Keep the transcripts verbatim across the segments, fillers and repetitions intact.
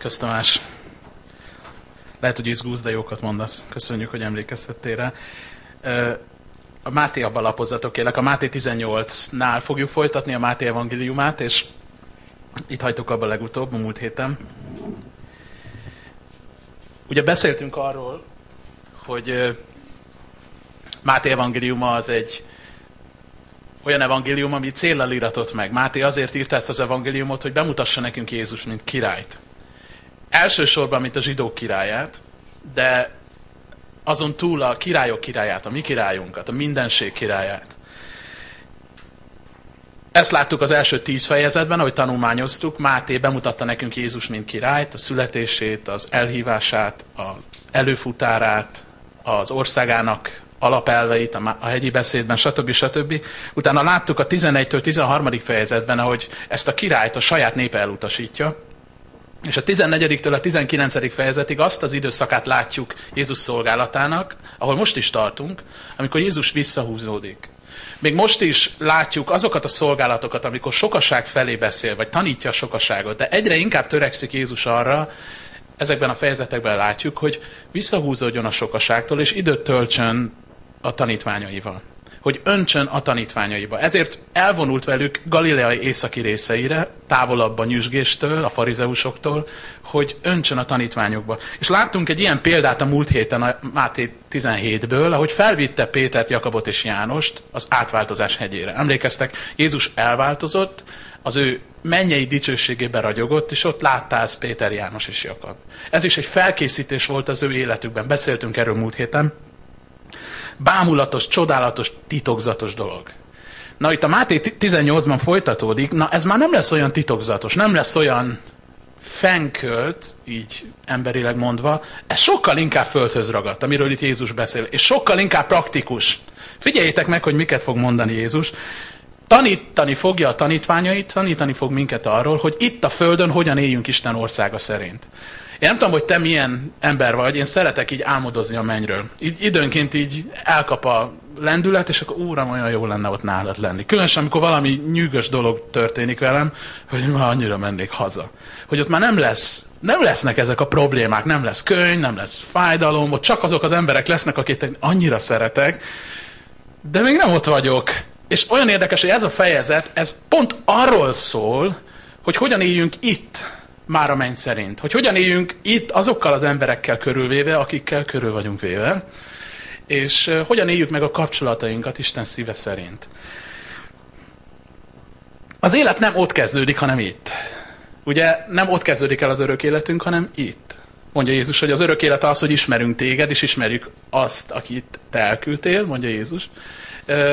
Kösz Tamás. Lehet, hogy izgulsz, de jókat mondasz. Köszönjük, hogy emlékeztettél rá. A Máté abba lapozzatok, kérlek. A Máté tizennyolcnál fogjuk folytatni a Máté evangéliumát, és itt hagytuk abba legutóbb, a múlt héten. Ugye beszéltünk arról, hogy Máté evangéliuma az egy olyan evangélium, ami céllal iratott meg. Máté azért írta ezt az evangéliumot, hogy bemutassa nekünk Jézus, mint királyt. Elsősorban, mint a zsidók királyát, de azon túl a királyok királyát, a mi királyunkat, a mindenség királyát. Ezt láttuk az első tíz fejezetben, ahogy tanulmányoztuk. Máté bemutatta nekünk Jézus, mint királyt, a születését, az elhívását, az előfutárát, az országának alapelveit, a hegyi beszédben, stb. stb. Utána láttuk a tizenegytől tizenharmadik fejezetben, ahogy ezt a királyt a saját népe elutasítja, és a tizennegyediktől a tizenkilencedik fejezetig azt az időszakát látjuk Jézus szolgálatának, ahol most is tartunk, amikor Jézus visszahúzódik. Még most is látjuk azokat a szolgálatokat, amikor sokaság felé beszél, vagy tanítja a sokaságot, de egyre inkább törekszik Jézus arra, ezekben a fejezetekben látjuk, hogy visszahúzódjon a sokaságtól, és időt töltsön a tanítványaival. Hogy öntsön a tanítványaiba. Ezért elvonult velük Galileai északi részeire, távolabb a nyüzsgéstől, a farizeusoktól, hogy öntsön a tanítványokba. És láttunk egy ilyen példát a múlt héten a Máté tizenhétből, ahogy felvitte Pétert, Jakabot és Jánost az átváltozás hegyére. Emlékeztek, Jézus elváltozott, az ő mennyei dicsőségében ragyogott, és ott látta ezt Péter, János és Jakab. Ez is egy felkészítés volt az ő életükben. Beszéltünk erről múlt héten. Bámulatos, csodálatos, titokzatos dolog. Na itt a Máté tizennyolcban folytatódik, na ez már nem lesz olyan titokzatos, nem lesz olyan fenkölt, így emberileg mondva, ez sokkal inkább földhöz ragadt, amiről itt Jézus beszél, és sokkal inkább praktikus. Figyeljétek meg, hogy miket fog mondani Jézus. Tanítani fogja a tanítványait, tanítani fog minket arról, hogy itt a földön hogyan éljünk Isten országa szerint. Én nem tudom, hogy te milyen ember vagy, én szeretek így álmodozni a mennyről. Így időnként így elkap a lendület, és akkor úram, olyan jó lenne ott nálad lenni. Különösen, amikor valami nyűgös dolog történik velem, hogy már annyira mennék haza. Hogy ott már nem lesz, nem lesznek ezek a problémák, nem lesz könyv, nem lesz fájdalom, ott csak azok az emberek lesznek, akiket annyira szeretek, de még nem ott vagyok. És olyan érdekes, hogy ez a fejezet, ez pont arról szól, hogy hogyan éljünk itt, már a menny szerint. Hogy hogyan éljünk itt azokkal az emberekkel körülvéve, akikkel körül vagyunk véve, és uh, hogyan éljük meg a kapcsolatainkat Isten szíve szerint. Az élet nem ott kezdődik, hanem itt. Ugye nem ott kezdődik el az örök életünk, hanem itt. Mondja Jézus, hogy az örök élet az, hogy ismerünk téged, és ismerjük azt, akit te elküldtél, mondja Jézus. Uh,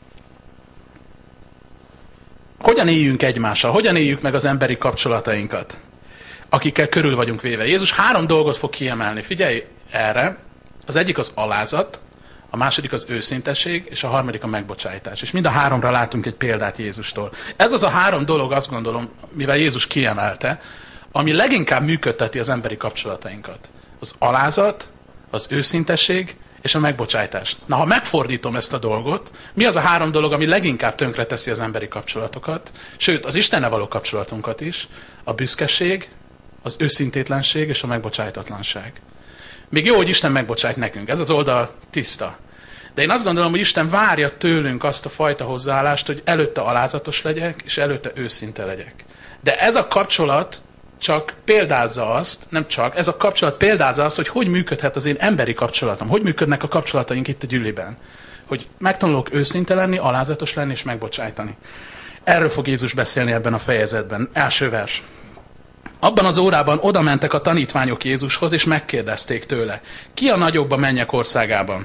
hogyan éljünk egymással? Hogyan éljük meg az emberi kapcsolatainkat, akikkel körül vagyunk véve? Jézus három dolgot fog kiemelni. Figyelj erre. Az egyik az alázat, a második az őszintesség, és a harmadik a megbocsájtás. És mind a háromra látunk egy példát Jézustól. Ez az a három dolog, azt gondolom, mivel Jézus kiemelte, ami leginkább működteti az emberi kapcsolatainkat. Az alázat, az őszintesség és a megbocsájtás. Na, ha megfordítom ezt a dolgot, mi az a három dolog, ami leginkább tönkreteszi az emberi kapcsolatokat, sőt, az Istennel való kapcsolatunkat is, a büszkeség, az őszintétlenség és a megbocsájtatlanság. Még jó, hogy Isten megbocsájt nekünk. Ez az oldal tiszta. De én azt gondolom, hogy Isten várja tőlünk azt a fajta hozzáállást, hogy előtte alázatos legyek, és előtte őszinte legyek. De ez a kapcsolat csak példázza azt, nem csak, ez a kapcsolat példázza azt, hogy hogy működhet az én emberi kapcsolatom. Hogy működnek a kapcsolataink itt a gyűliben. Hogy megtanulok őszinte lenni, alázatos lenni és megbocsájtani. Erről fog Jézus beszélni ebben a fejezetben. Első vers. Abban az órában oda mentek a tanítványok Jézushoz, és megkérdezték tőle, ki a nagyobb a mennyek országában?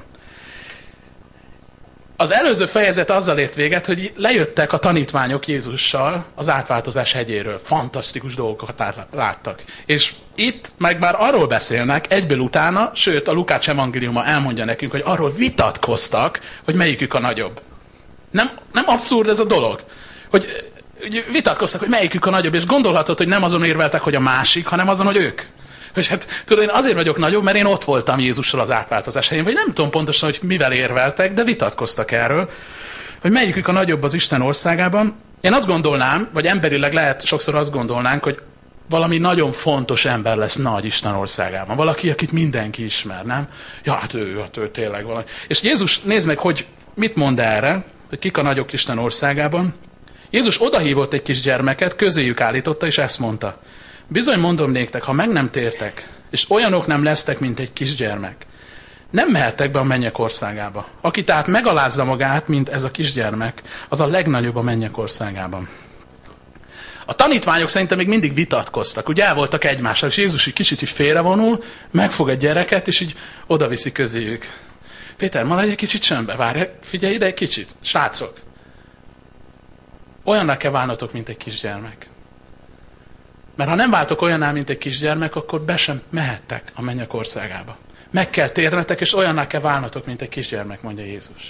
Az előző fejezet azzal ért véget, hogy lejöttek a tanítványok Jézussal az átváltozás hegyéről. Fantasztikus dolgokat láttak. És itt meg már arról beszélnek, egyből utána, sőt a Lukács evangéliuma elmondja nekünk, hogy arról vitatkoztak, hogy melyikük a nagyobb. Nem, nem abszurd ez a dolog? Hogy vitatkoztak, hogy melyikük a nagyobb, és gondolhatod, hogy nem azon érveltek, hogy a másik, hanem azon, hogy ők. Hogy hát, tudod, én azért vagyok nagyobb, mert én ott voltam Jézussal az átváltozás helyén, vagy nem tudom pontosan, hogy mivel érveltek, de vitatkoztak erről, hogy melyikük a nagyobb az Isten országában. Én azt gondolnám, vagy emberileg lehet sokszor azt gondolnánk, hogy valami nagyon fontos ember lesz nagy Isten országában. Valaki, akit mindenki ismer, nem? Ja, hát ő, hát ő tényleg valami. És Jézus, nézd meg, hogy mit mond erre, hogy kik a nagyok Isten országában. Jézus odahívott egy kis gyermeket, közéjük állította, és ezt mondta. Bizony mondom néktek, ha meg nem tértek, és olyanok nem lesztek, mint egy kisgyermek, nem mehettek be a mennyek országába. Aki tehát megalázza magát, mint ez a kisgyermek, az a legnagyobb a mennyek országában. A tanítványok szerintem még mindig vitatkoztak, ugye el voltak egymással, és Jézus egy kicsit így félrevonul, megfog egy gyereket, és így odaviszi közéjük. Péter, maradj egy kicsit csöndbe, várj, figyelj ide egy kicsit, srácok. Olyannak kell válnotok, mint egy kisgyermek. Mert ha nem váltok olyanná, mint egy kisgyermek, akkor be sem mehettek a mennyek országába. Meg kell térnetek, és olyanná kell válnotok, mint egy kisgyermek, mondja Jézus.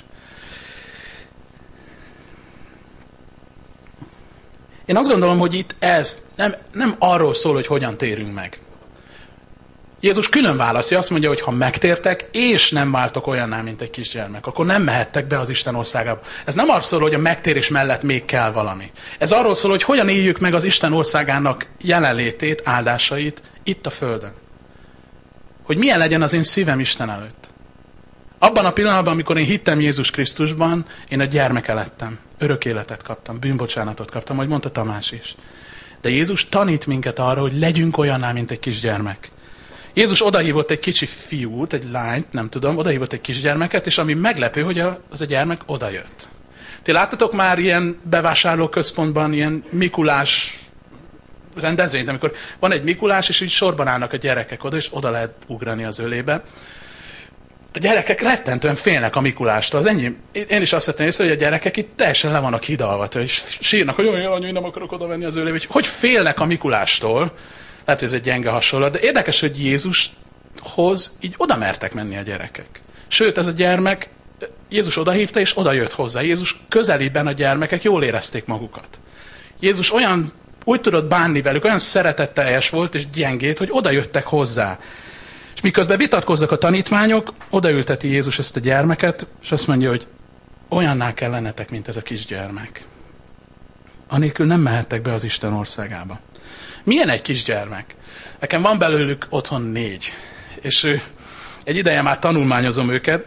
Én azt gondolom, hogy itt ez nem, nem arról szól, hogy hogyan térünk meg. Jézus külön válaszja, azt mondja, hogy ha megtértek, és nem váltok olyanná, mint egy kisgyermek, akkor nem mehettek be az Isten országába. Ez nem arról szól, hogy a megtérés mellett még kell valami. Ez arról szól, hogy hogyan éljük meg az Isten országának jelenlétét, áldásait itt a földön. Hogy milyen legyen az én szívem Isten előtt. Abban a pillanatban, amikor én hittem Jézus Krisztusban, én a gyermeke lettem. Örök életet kaptam, bűnbocsánatot kaptam, ahogy mondta Tamás is. De Jézus tanít minket arra, hogy legyünk olyanná, mint egy kisgyermek. Jézus odahívott egy kicsi fiút, egy lányt, nem tudom, odahívott egy kisgyermeket, és ami meglepő, hogy az a gyermek odajött. Ti láttatok már ilyen bevásárlóközpontban, ilyen Mikulás rendezvényt, amikor van egy Mikulás, és így sorban állnak a gyerekek oda, és oda lehet ugrani az ölébe. A gyerekek rettentően félnek a Mikulástól. Az enyém, én is azt vettem észre, hogy a gyerekek itt teljesen le vannak hidalva, és sírnak, hogy olyan anyu, nem akarok oda venni az ölébe. Hogy félnek a Mikulástól. Lehet, hogy ez egy gyenge hasonlat, de érdekes, hogy Jézushoz így oda mertek menni a gyerekek. Sőt, ez a gyermek, Jézus odahívta, és oda jött hozzá. Jézus közelében a gyermekek jól érezték magukat. Jézus olyan, úgy tudott bánni velük, olyan szeretetteljes volt és gyengét, hogy oda jöttek hozzá. És miközben vitatkoznak a tanítványok, odaülteti Jézus ezt a gyermeket, és azt mondja, hogy olyanná kell lennetek, mint ez a kisgyermek. Anélkül nem mehettek be az Isten országába. Milyen egy kisgyermek? Nekem van belőlük otthon négy. És ő, egy ideje már tanulmányozom őket.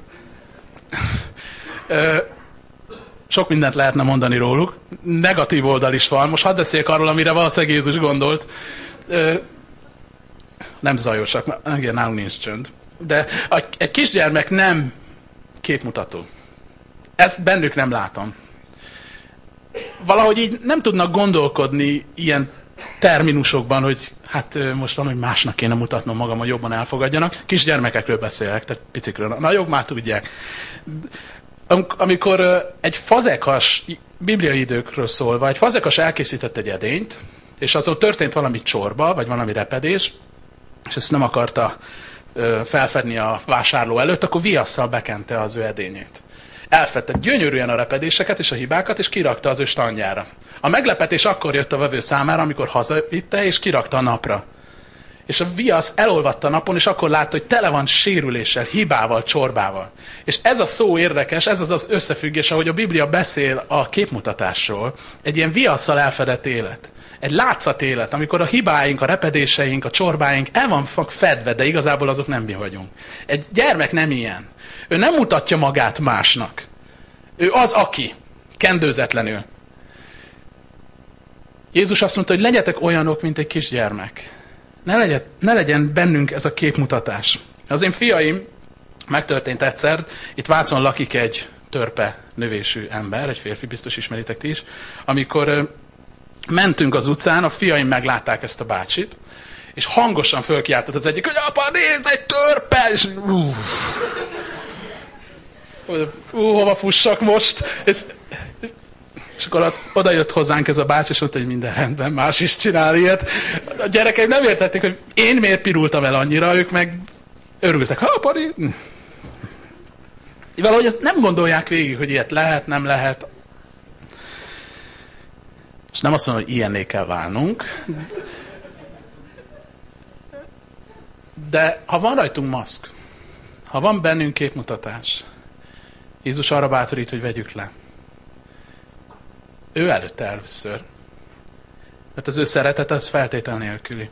Sok mindent lehetne mondani róluk. Negatív oldal is van. Most hadd beszéljek arról, amire valószínűleg Jézus gondolt. Nem zajosak, mert igen, nálunk nincs csönd. De egy kisgyermek nem képmutató. Ezt bennük nem látom. Valahogy így nem tudnak gondolkodni ilyen terminusokban, hogy hát most van, hogy másnak kéne mutatnom magam, hogy jobban elfogadjanak. Kisgyermekekről beszélek, tehát picikről. A nagyok már tudják. Amikor egy fazekas, bibliai időkről szólva, egy fazekas elkészített egy edényt, és azon történt valami csorba, vagy valami repedés, és ezt nem akarta felfedni a vásárló előtt, akkor viasszal bekente az ő edényét. Elfedte gyönyörűen a repedéseket és a hibákat, és kirakta az ő standjára. A meglepetés akkor jött a vevő számára, amikor hazavitte, és kirakta a napra. És a viasz elolvadt a napon, és akkor látta, hogy tele van sérüléssel, hibával, csorbával. És ez a szó érdekes, ez az az összefüggés, ahogy a Biblia beszél a képmutatásról. Egy ilyen viasszal elfedett élet. Egy látszat élet, amikor a hibáink, a repedéseink, a csorbáink el van fedve, de igazából azok nem mi vagyunk. Egy gyermek nem ilyen. Ő nem mutatja magát másnak. Ő az, aki. Kendőzetlenül. Jézus azt mondta, hogy legyetek olyanok, mint egy kisgyermek. Ne legyen, ne legyen bennünk ez a képmutatás. Az én fiaim, megtörtént egyszer, itt Vácon lakik egy törpe növésű ember, egy férfi, biztos ismeritek ti is, amikor mentünk az utcán, a fiaim meglátták ezt a bácsit, és hangosan fölkiáltott az egyik, hogy apa, nézd, egy törpe! És uh, uh, hova fussak most? És, és, és akkor oda jött hozzánk ez a bácsi, és mondta, hogy minden rendben, más is csinál ilyet. A gyerekeim nem értették, hogy én miért pirultam el annyira, ők meg örültek. Ha, pari! Valahogy ezt nem gondolják végig, hogy ilyet lehet, nem lehet. És nem azt mondom, hogy ilyenné kell válnunk. De ha van rajtunk maszk, ha van bennünk képmutatás, Jézus arra bátorít, hogy vegyük le. Ő előtte először. Mert az ő szeretet az feltétel nélküli.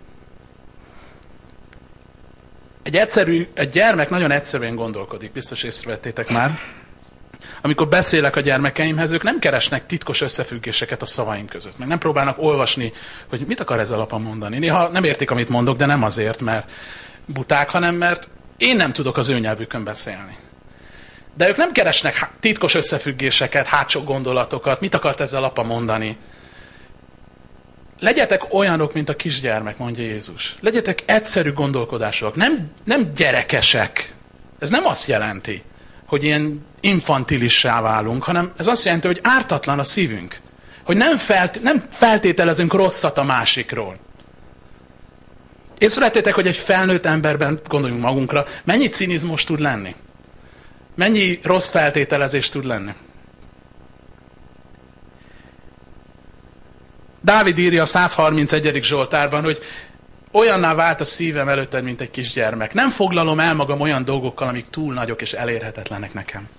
Egy, egyszerű, egy gyermek nagyon egyszerűen gondolkodik, biztos észrevettétek már. Amikor beszélek a gyermekeimhez, ők nem keresnek titkos összefüggéseket a szavaim között. Meg nem próbálnak olvasni, hogy mit akar ez alapon mondani. Néha nem értik, amit mondok, de nem azért, mert buták, hanem mert én nem tudok az ő nyelvükön beszélni. De ők nem keresnek titkos összefüggéseket, hátsó gondolatokat, mit akart ezzel apa mondani. Legyetek olyanok, mint a kisgyermek, mondja Jézus. Legyetek egyszerű gondolkodásúak, nem, nem gyerekesek. Ez nem azt jelenti, hogy ilyen infantilissá válunk, hanem ez azt jelenti, hogy ártatlan a szívünk. Hogy nem, felt, nem feltételezünk rosszat a másikról. Észrevettétek, hogy egy felnőtt emberben, gondoljunk magunkra, mennyi cinizmus tud lenni? Mennyi rossz feltételezés tud lenni? Dávid írja a százharmincegyedik Zsoltárban, hogy olyanná vált a szívem előtted, mint egy kisgyermek. Nem foglalom el magam olyan dolgokkal, amik túl nagyok és elérhetetlenek nekem.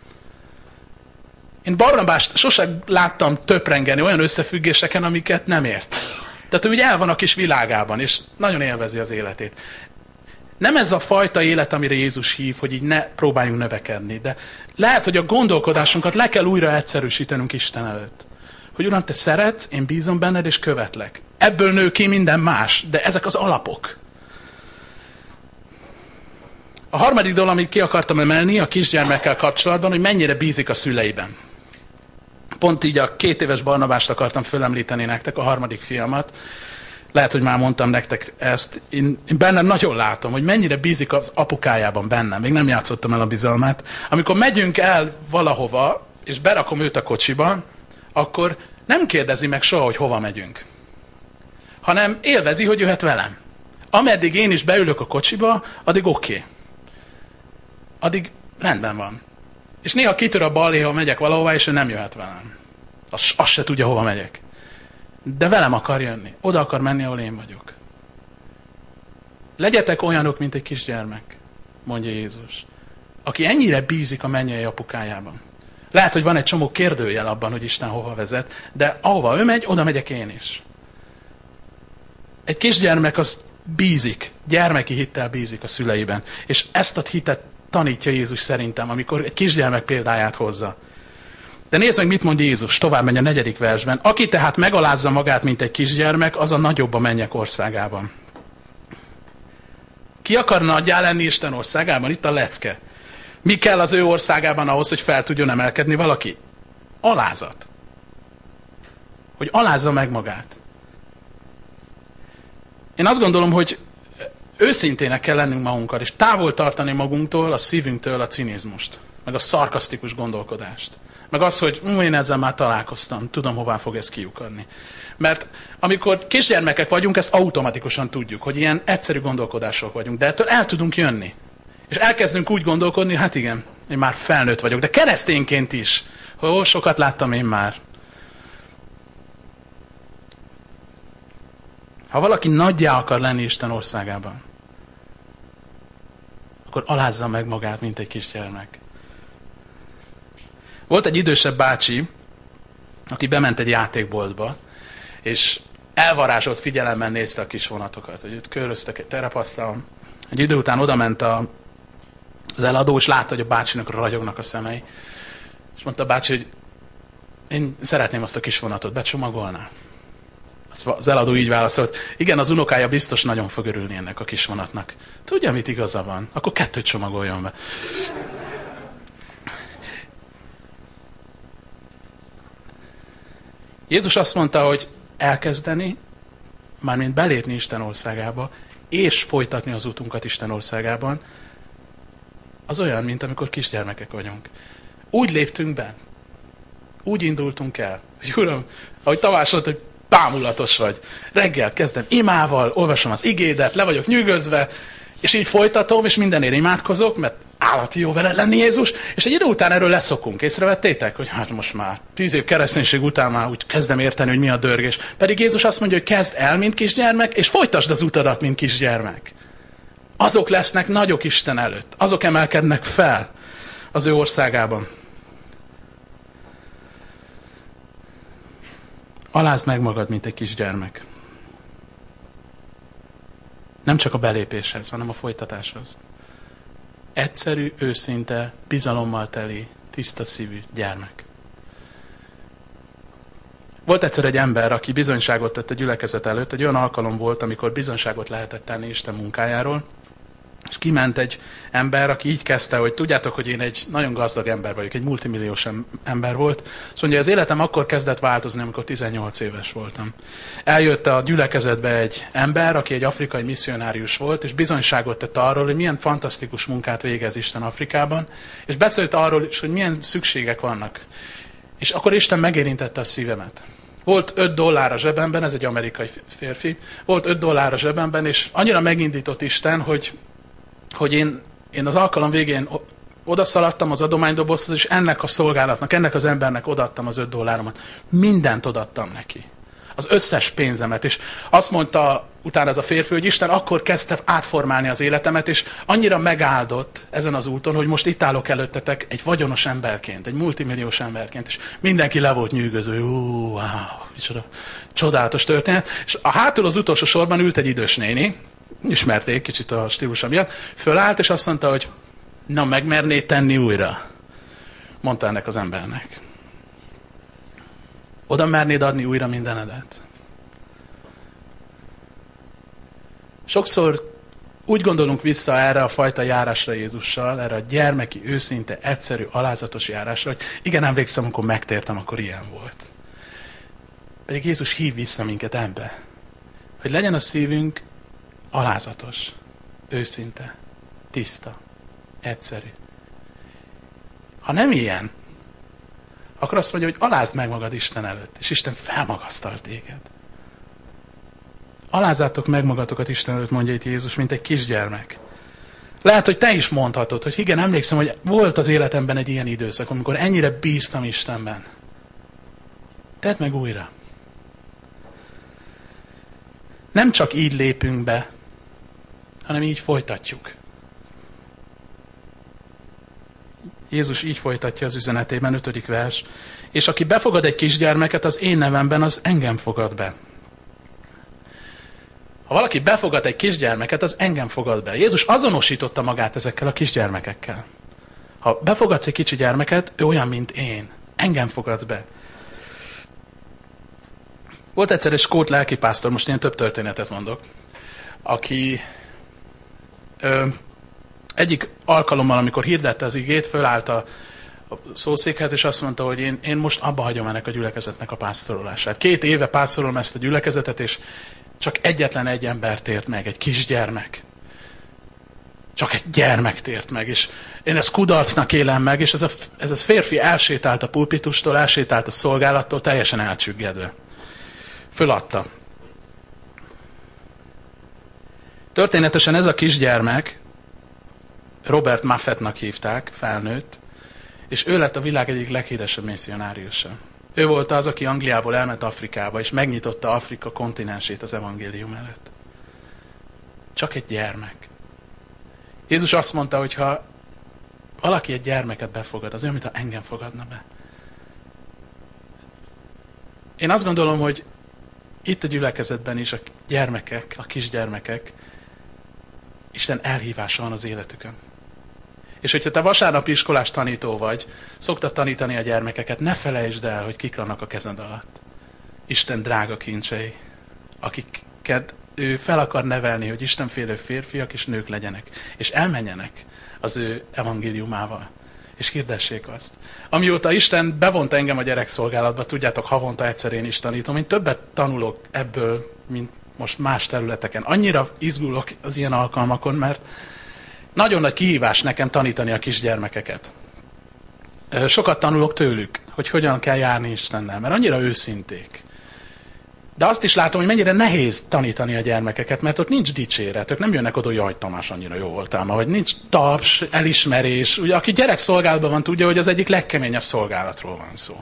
Én Barnabást sosem láttam töprengeni olyan összefüggéseken, amiket nem ért. Tehát ő úgy el van a kis világában, és nagyon élvezi az életét. Nem ez a fajta élet, amire Jézus hív, hogy így ne próbáljunk növekedni, de lehet, hogy a gondolkodásunkat le kell újra egyszerűsítenünk Isten előtt. Hogy Uram, te szeretsz, én bízom benned, és követlek. Ebből nő ki minden más, de ezek az alapok. A harmadik dolog, amit ki akartam emelni a kisgyermekkel kapcsolatban, hogy mennyire bízik a szüleiben. Pont így a két éves Barnabást akartam fölemlíteni nektek, a harmadik fiamat. Lehet, hogy már mondtam nektek ezt. Én, én bennem nagyon látom, hogy mennyire bízik az apukájában bennem. Még nem játszottam el a bizalmát. Amikor megyünk el valahova, és berakom őt a kocsiba, akkor nem kérdezi meg soha, hogy hova megyünk. Hanem élvezi, hogy jöhet velem. Ameddig én is beülök a kocsiba, addig oké. Okay. Addig rendben van. És néha kitör a balé, ha megyek valahová, és ő nem jöhet velem. Azt, azt se tudja, hova megyek. De velem akar jönni. Oda akar menni, ahol én vagyok. Legyetek olyanok, mint egy kisgyermek, mondja Jézus, aki ennyire bízik a mennyei apukájában. Lehet, hogy van egy csomó kérdőjel abban, hogy Isten hova vezet, de ahova ő megy, oda megyek én is. Egy kisgyermek az bízik, gyermeki hittel bízik a szüleiben. És ezt a hitet tanítja Jézus szerintem, amikor egy kisgyermek példáját hozza. De nézd meg, mit mond Jézus, tovább megy a negyedik versben. Aki tehát megalázza magát, mint egy kisgyermek, az a nagyobb a mennyek országában. Ki akar nagyjá lenni Isten országában? Itt a lecke. Mi kell az ő országában ahhoz, hogy fel tudjon emelkedni valaki? Alázat. Hogy alázza meg magát. Én azt gondolom, hogy őszintének kell lennünk magunkkal, és távol tartani magunktól, a szívünktől a cinizmust, meg a szarkasztikus gondolkodást. Meg az, hogy hm, én ezzel már találkoztam, tudom, hová fog ez kiukadni. Mert amikor kisgyermekek vagyunk, ezt automatikusan tudjuk, hogy ilyen egyszerű gondolkodások vagyunk, de ettől el tudunk jönni. És elkezdünk úgy gondolkodni, hát igen, én már felnőtt vagyok, de keresztényként is. Ó, sokat láttam én már. Ha valaki nagyjá akar lenni Isten országában, akkor alázza meg magát, mint egy kisgyermek. Volt egy idősebb bácsi, aki bement egy játékboltba, és elvarázsolt figyelemmel nézte a kis vonatokat, hogy őt köröztek egy terepasztalon. Egy idő után odament a, az eladó, és látta, hogy a bácsinak ragyognak a szemei. És mondta a bácsi, hogy én szeretném azt a kis vonatot, becsomagolná? Az eladó így válaszolt, igen, az unokája biztos nagyon fog örülni ennek a kis vonatnak. Tudja, mit igaza van? Akkor kettőt csomagoljon be. Jézus azt mondta, hogy elkezdeni, mármint belépni Isten országába, és folytatni az útunkat Isten országában, az olyan, mint amikor kisgyermekek vagyunk. Úgy léptünk be, úgy indultunk el, hogy Uram, ahogy Tamás mondta, hogy bámulatos vagy. Reggel kezdem imával, olvasom az igédet, le vagyok nyűgözve, és így folytatom, és mindenért imádkozok, mert állati jó veled lenni, Jézus, és egy idő után erről leszokunk. Észrevettétek, hogy hát most már tíz év kereszténység után már úgy kezdem érteni, hogy mi a dörgés. Pedig Jézus azt mondja, hogy kezd el, mint kisgyermek, és folytasd az utadat, mint kisgyermek. Azok lesznek nagyok Isten előtt. Azok emelkednek fel az ő országában. Alázd meg magad, mint egy kisgyermek. Nem csak a belépéshez, hanem a folytatáshoz. Egyszerű, őszinte, bizalommal teli, tiszta szívű gyermek. Volt egyszer egy ember, aki bizonyságot tett a gyülekezet előtt, egy olyan alkalom volt, amikor bizonyságot lehetett tenni Isten munkájáról, és kiment egy ember, aki így kezdte, hogy tudjátok, hogy én egy nagyon gazdag ember vagyok, egy multimilliós ember volt. Azt mondja, az életem akkor kezdett változni, amikor tizennyolc éves voltam. Eljött a gyülekezetbe egy ember, aki egy afrikai misszionárius volt, és bizonyságot tett arról, hogy milyen fantasztikus munkát végez Isten Afrikában, és beszélt arról is, hogy milyen szükségek vannak. És akkor Isten megérintette a szívemet. Volt öt dollár a zsebemben, ez egy amerikai férfi, volt öt dollár a zsebemben, és annyira megindított Isten, hogy hogy én, én az alkalom végén odaszaladtam az adománydobozhoz, és ennek a szolgálatnak, ennek az embernek odaadtam az öt dolláromat. Mindent odaadtam neki. Az összes pénzemet. És azt mondta utána ez a férfi, hogy Isten akkor kezdte átformálni az életemet, és annyira megáldott ezen az úton, hogy most itt állok előttetek egy vagyonos emberként, egy multimilliós emberként, és mindenki le volt nyűgöző. Ú, wow, micsoda csodálatos történet. És a hátul az utolsó sorban ült egy idős néni, ismerték kicsit a stílusa miatt, fölállt, és azt mondta, hogy na, megmernéd tenni újra? Mondta ennek az embernek. Oda mernéd adni újra mindenedet? Sokszor úgy gondolunk vissza erre a fajta járásra Jézussal, erre a gyermeki, őszinte, egyszerű, alázatos járásra, hogy igen, emlékszem, amikor megtértem, akkor ilyen volt. Pedig Jézus hív vissza minket ebbe, hogy legyen a szívünk alázatos, őszinte, tiszta, egyszerű. Ha nem ilyen, akkor azt mondja, hogy alázd meg magad Isten előtt, és Isten felmagasztal téged. Alázzátok meg magatokat Isten előtt, mondja itt Jézus, mint egy kisgyermek. Lehet, hogy te is mondhatod, hogy igen, emlékszem, hogy volt az életemben egy ilyen időszak, amikor ennyire bíztam Istenben. Tedd meg újra. Nem csak így lépünk be, hanem így folytatjuk. Jézus így folytatja az üzenetében, ötödik vers. És aki befogad egy kisgyermeket az én nevemben, az engem fogad be. Ha valaki befogad egy kisgyermeket, az engem fogad be. Jézus azonosította magát ezekkel a kisgyermekekkel. Ha befogadsz egy kicsi gyermeket, ő olyan, mint én. Engem fogad be. Volt egyszer egy skót lelkipásztor, most én több történetet mondok, aki ö, egyik alkalommal, amikor hirdette az igét, fölállt a, a szószékhez, és azt mondta, hogy én, én most abba hagyom ennek a gyülekezetnek a pásztorolását. Két éve pásztorolom ezt a gyülekezetet, és csak egyetlen egy ember tért meg, egy kisgyermek. Csak egy gyermek tért meg, és én ezt kudarcnak élem meg, és ez a, ez a férfi elsétált a pulpitustól, elsétált a szolgálattól, teljesen elcsüggedve. Föladta. Történetesen ez a kisgyermek, Robert Muffetnak hívták, felnőtt, és ő lett a világ egyik leghíresebb misszionáriusa. Ő volt az, aki Angliából elment Afrikába, és megnyitotta Afrika kontinensét az evangélium előtt. Csak egy gyermek. Jézus azt mondta, hogy ha valaki egy gyermeket befogad, az olyan, mintha engem fogadna be. Én azt gondolom, hogy itt a gyülekezetben is a gyermekek, a kisgyermekek, Isten elhívása van az életükön. És hogyha te vasárnapi iskolás tanító vagy, szoktad tanítani a gyermekeket, ne felejtsd el, hogy kik vannak a kezed alatt. Isten drága kincsei, akiket ő fel akar nevelni, hogy istenfélő férfiak és nők legyenek, és elmenjenek az ő evangéliumával, és hirdessék azt. Amióta Isten bevont engem a gyerekszolgálatba, tudjátok, havonta egyszer én is tanítom, én többet tanulok ebből, mint most más területeken. Annyira izgulok az ilyen alkalmakon, mert nagyon nagy kihívás nekem tanítani a kisgyermekeket. Sokat tanulok tőlük, hogy hogyan kell járni Istennel, mert annyira őszinték. De azt is látom, hogy mennyire nehéz tanítani a gyermekeket, mert ott nincs dicséret, ők nem jönnek oda, hogy jaj, Tamás, annyira jó voltál ma, vagy nincs taps, elismerés. Ugye, aki gyerekszolgálatban van, tudja, hogy az egyik legkeményebb szolgálatról van szó.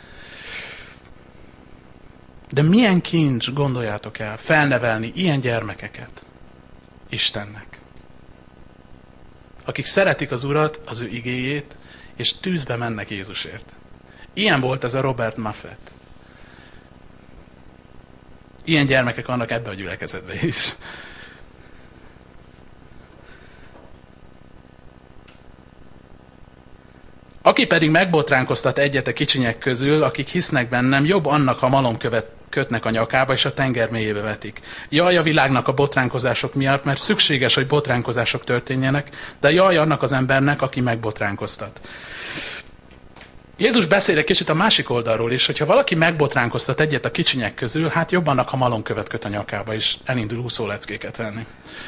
De milyen kincs, gondoljátok el, felnevelni ilyen gyermekeket Istennek. Akik szeretik az Urat, az ő igéjét, és tűzbe mennek Jézusért. Ilyen volt ez a Robert Muffet. Ilyen gyermekek vannak ebbe a gyülekezetbe is. Aki pedig megbotránkoztat egyet a kicsinyek közül, akik hisznek bennem, jobb annak, ha malomkövet kötnek a nyakába, és a tenger mélyébe vetik. Jaj a világnak a botránkozások miatt, mert szükséges, hogy botránkozások történjenek, de jaj annak az embernek, aki megbotránkoztat. Jézus beszél egy kicsit a másik oldalról is, hogyha valaki megbotránkoztat egyet a kicsinyek közül, hát jobb annak, ha malomkövet köt a nyakába, és elindul úszóleckéket venni.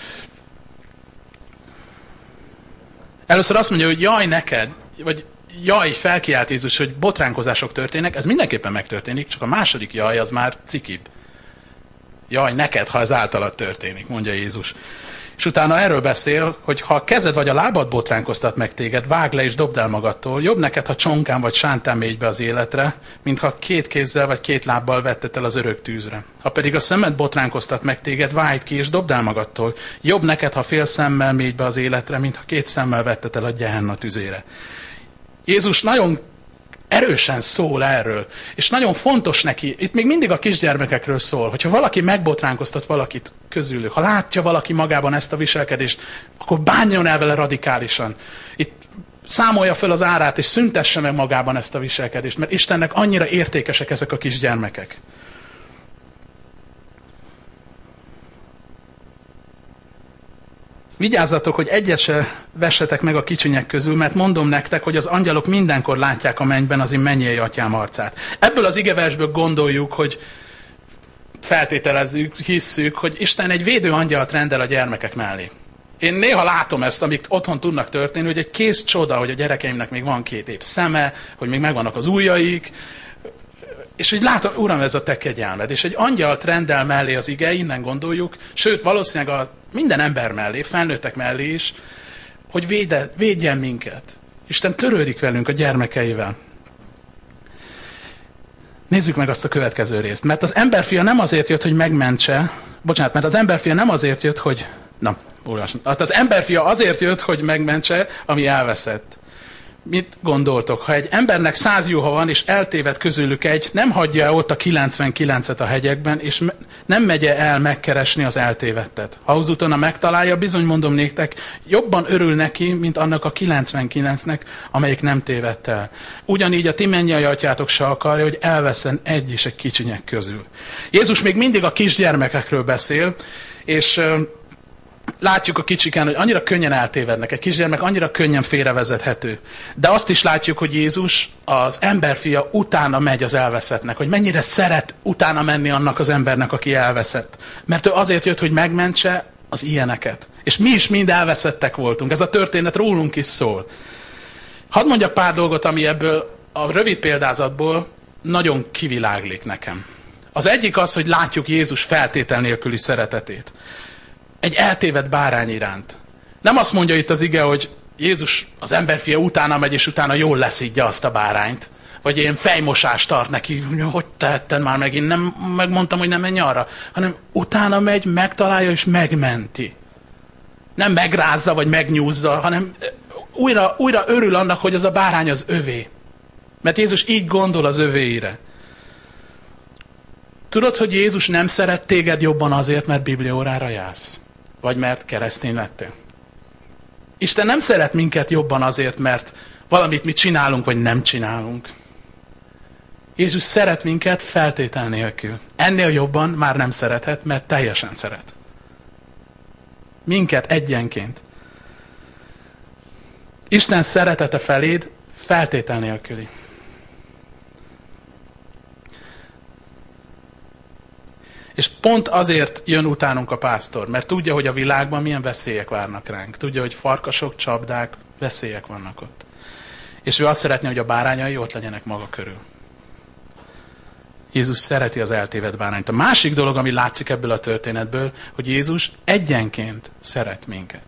Először azt mondja, hogy jaj neked, vagy jaj, felkiált Jézus, hogy botránkozások történnek, ez mindenképpen megtörténik, csak a második jaj az már cikibb. Jaj, neked, ha ez általad történik, mondja Jézus. És utána erről beszél, hogy ha a kezed vagy a lábad botránkoztat meg téged, vágd le és dobd el magadtól. Jobb neked, ha csonkán vagy sántán mégy be az életre, mint ha két kézzel vagy két lábbal vetted el az örök tűzre. Ha pedig a szemed botránkoztat meg téged, vágd ki és dobd el magadtól. Jobb neked, ha fél szemmel mégy be az életre, mint ha két szemmel vetted el a Gehenna tüzére. Jézus nagyon erősen szól erről, és nagyon fontos neki, itt még mindig a kisgyermekekről szól, hogyha valaki megbotránkoztat valakit közülük, ha látja valaki magában ezt a viselkedést, akkor bánjon el vele radikálisan. Itt számolja fel az árát, és szüntesse meg magában ezt a viselkedést, mert Istennek annyira értékesek ezek a kisgyermekek. Vigyázzatok, hogy egyet se vessetek meg a kicsinyek közül, mert mondom nektek, hogy az angyalok mindenkor látják a mennyben az én mennyei atyám arcát. Ebből az igeversből gondoljuk, hogy feltételezzük, hisszük, hogy Isten egy védő angyalt rendel a gyermekek mellé. Én néha látom ezt, amik otthon tudnak történni, hogy egy kész csoda, hogy a gyerekeimnek még van két év szeme, hogy még megvannak az ujjaik, és hogy látom, Uram, ez a te kegyelmed. És egy angyalt rendel mellé az ige, innen gondoljuk, sőt, valószínűleg a minden ember mellé, felnőttek mellé is, hogy véde, védjen minket. Isten törődik velünk a gyermekeivel. Nézzük meg azt a következő részt. Mert az emberfia nem azért jött, hogy megmentse, bocsánat, mert az emberfia nem azért jött, hogy, na, olvasom, hát az emberfia azért jött, hogy megmentse, ami elveszett. Mit gondoltok? Ha egy embernek száz juha van, és eltéved közülük egy, nem hagyja ott a kilencvenkilencet a hegyekben, és nem megy el megkeresni az eltévedtet. Ha azután megtalálja, bizony mondom néktek, jobban örül neki, mint annak a kilencvenkilencnek, amelyik nem tévedt el. Ugyanígy a ti mennyei atyátok se akarja, hogy elveszen egy is egy kicsinyek közül. Jézus még mindig a kisgyermekekről beszél, és látjuk a kicsiken, hogy annyira könnyen eltévednek. Egy kisgyermek annyira könnyen félrevezethető. De azt is látjuk, hogy Jézus, az emberfia utána megy az elveszettnek, hogy mennyire szeret utána menni annak az embernek, aki elveszett. Mert ő azért jött, hogy megmentse az ilyeneket. És mi is mind elveszettek voltunk. Ez a történet rólunk is szól. Hadd mondjak pár dolgot, ami ebből a rövid példázatból nagyon kiviláglik nekem. Az egyik az, hogy látjuk Jézus feltétel nélküli szeretetét. Egy eltévedt bárány iránt. Nem azt mondja itt az ige, hogy Jézus az emberfia utána megy, és utána jól leszidja azt a bárányt. Vagy ilyen fejmosást tart neki, hogy tehetted már megint, nem, megmondtam, hogy nem menj arra. Hanem utána megy, megtalálja és megmenti. Nem megrázza, vagy megnyúzza, hanem újra, újra örül annak, hogy az a bárány az övé. Mert Jézus így gondol az övéire. Tudod, hogy Jézus nem szeret téged jobban azért, mert bibliaórára jársz? Vagy mert keresztény lettél? Isten nem szeret minket jobban azért, mert valamit mi csinálunk, vagy nem csinálunk. Jézus szeret minket feltétel nélkül. Ennél jobban már nem szerethet, mert teljesen szeret. Minket egyenként. Isten szeretete feléd feltétel nélküli. És pont azért jön utánunk a pásztor, mert tudja, hogy a világban milyen veszélyek várnak ránk. Tudja, hogy farkasok, csapdák, veszélyek vannak ott. És ő azt szeretné, hogy a bárányai ott legyenek maga körül. Jézus szereti az eltévedt bárányt. A másik dolog, ami látszik ebből a történetből, hogy Jézus egyenként szeret minket.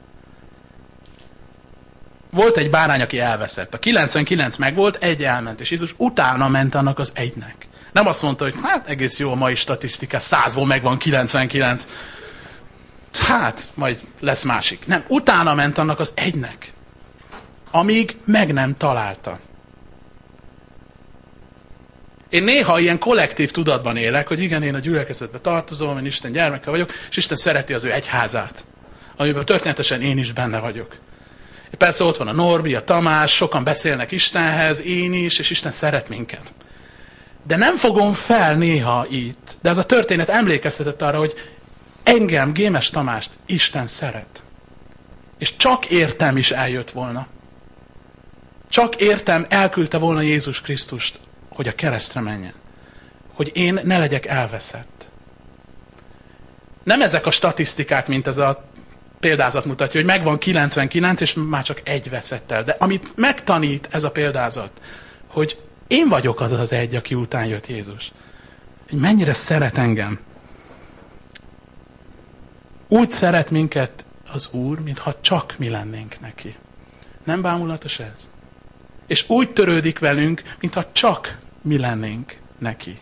Volt egy bárány, aki elveszett. A kilencvenkilenc megvolt, egy elment, és Jézus utána ment annak az egynek. Nem azt mondta, hogy hát egész jó a mai statisztika, százból megvan kilencvenkilenc. Hát, majd lesz másik. Nem, utána ment annak az egynek, amíg meg nem találta. Én néha ilyen kollektív tudatban élek, hogy igen, én a gyülekezetbe tartozom, én Isten gyermeke vagyok, és Isten szereti az ő egyházát, amiben történetesen én is benne vagyok. Persze ott van a Norbi, a Tamás, sokan beszélnek Istenhez, én is, és Isten szeret minket. De nem fogom fel néha itt, de ez a történet emlékeztetett arra, hogy engem, Gémes Tamást Isten szeret. És csak értem is eljött volna. Csak értem elküldte volna Jézus Krisztust, hogy a keresztre menjen. Hogy én ne legyek elveszett. Nem ezek a statisztikák, mint ez a példázat mutatja, hogy megvan kilencvenkilenc, és már csak egy veszett el. De amit megtanít ez a példázat, hogy én vagyok az az egy, aki után jött Jézus. Hogy mennyire szeret engem. Úgy szeret minket az Úr, mintha csak mi lennénk neki. Nem bámulatos ez? És úgy törődik velünk, mintha csak mi lennénk neki.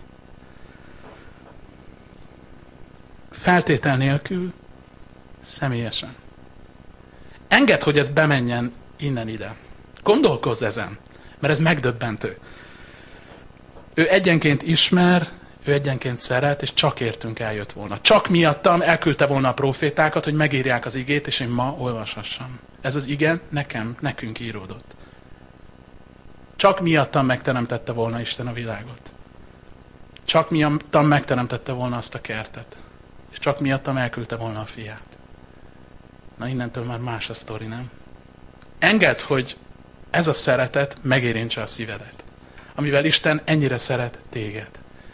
Feltétel nélkül, személyesen. Engedd, hogy ez bemenjen innen ide. Gondolkozz ezen, mert ez megdöbbentő. Ő egyenként ismer, ő egyenként szeret, és csak értünk eljött volna. Csak miattam elküldte volna a profétákat, hogy megírják az igét, és én ma olvashassam. Ez az ige nekem, nekünk íródott. Csak miattam megteremtette volna Isten a világot. Csak miattam megteremtette volna azt a kertet. És csak miattam elküldte volna a fiát. Na innentől már más a sztori, nem? Engedd, hogy ez a szeretet megérintse a szívedet. Amivel Isten ennyire szeret téged.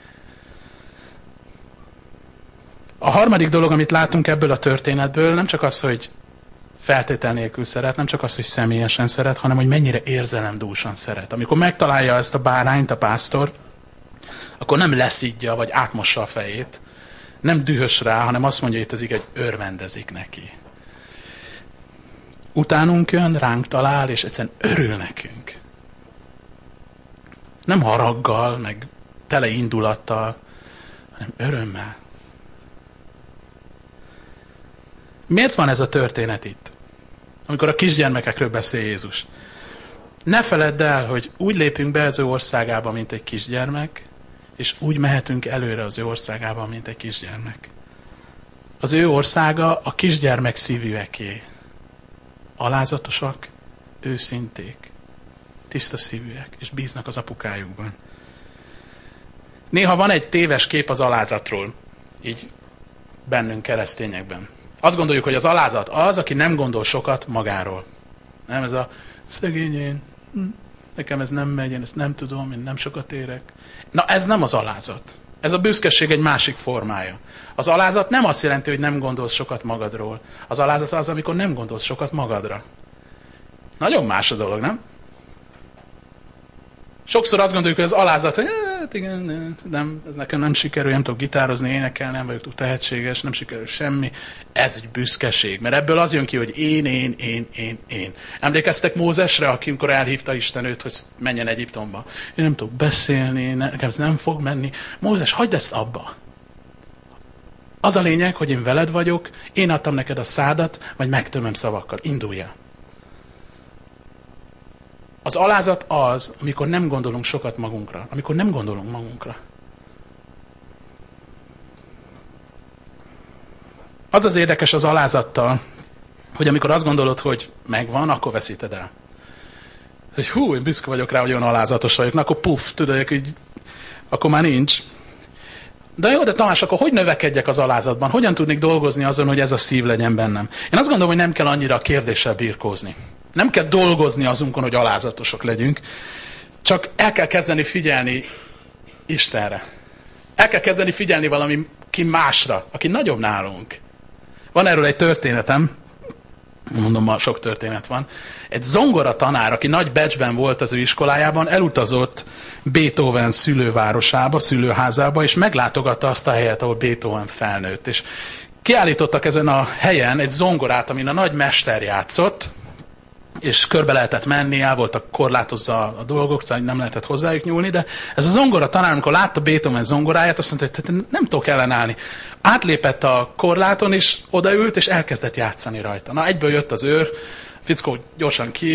A harmadik dolog, amit látunk ebből a történetből, nem csak az, hogy feltétel nélkül szeret, nem csak az, hogy személyesen szeret, hanem hogy mennyire érzelemdúsan szeret. Amikor megtalálja ezt a bárányt a pásztor, akkor nem leszidja, vagy átmossa a fejét, nem dühös rá, hanem azt mondja itt az ige, hogy örvendezik neki. Utánunk jön, ránk talál, és egyszerűen örül nekünk. Nem haraggal, meg tele indulattal, hanem örömmel. Miért van ez a történet itt? Amikor a kisgyermekekről beszél Jézus. Ne feledd el, hogy úgy lépünk be az ő országába, mint egy kisgyermek, és úgy mehetünk előre az ő országába, mint egy kisgyermek. Az ő országa a kisgyermek szívűeké. Alázatosak, őszinték, tiszta szívűek, és bíznak az apukájukban. Néha van egy téves kép az alázatról, így bennünk keresztényekben. Azt gondoljuk, hogy az alázat az, aki nem gondol sokat magáról. Nem ez a szegény én, nekem ez nem megy, én ezt nem tudom, én nem sokat érek. Na ez nem az alázat. Ez a büszkeség egy másik formája. Az alázat nem azt jelenti, hogy nem gondolsz sokat magadról. Az alázat az, amikor nem gondolsz sokat magadra. Nagyon más a dolog, nem? Sokszor azt gondoljuk, hogy az alázat, hogy hát igen, nem, ez nekem nem sikerül, nem tudok gitározni, énekelni, nem vagyok túl tehetséges, nem sikerül semmi. Ez egy büszkeség, mert ebből az jön ki, hogy én, én, én, én, én. Emlékeztek Mózesre, amikor elhívta Isten őt, hogy menjen Egyiptomba? Én nem tudok beszélni, nekem ez nem fog menni. Mózes, hagyd ezt abba. Az a lényeg, hogy én veled vagyok, én adtam neked a szádat, vagy megtömöm szavakkal. Indulj el. Az alázat az, amikor nem gondolunk sokat magunkra, amikor nem gondolunk magunkra. Az az érdekes az alázattal, hogy amikor azt gondolod, hogy megvan, akkor veszíted el. Hogy hú, én büszke vagyok rá, hogy olyan alázatos vagyok, na akkor puff, tudod, hogy akkor már nincs. De jó, de Tamás, akkor hogy növekedjek az alázatban? Hogyan tudnék dolgozni azon, hogy ez a szív legyen bennem? Én azt gondolom, hogy nem kell annyira a kérdéssel birkózni. Nem kell dolgozni azunkon, hogy alázatosok legyünk, csak el kell kezdeni figyelni Istenre. El kell kezdeni figyelni valami ki másra, aki nagyobb nálunk. Van erről egy történetem, mondom, ma sok történet van. Egy zongora tanár, aki nagy becsben volt az ő iskolájában, elutazott Beethoven szülővárosába, szülőházába, és meglátogatta azt a helyet, ahol Beethoven felnőtt. És kiállítottak ezen a helyen egy zongorát, amin a nagy mester játszott, és körbe lehetett menni, el voltak korlátozva a dolgok, szóval nem lehetett hozzájuk nyúlni, de ez a zongora tanár, amikor látta Beethoven zongoráját, azt mondta, hogy nem tudok ellenállni. Átlépett a korláton, és odaült, és elkezdett játszani rajta. Na, egyből jött az őr, fickó gyorsan ki,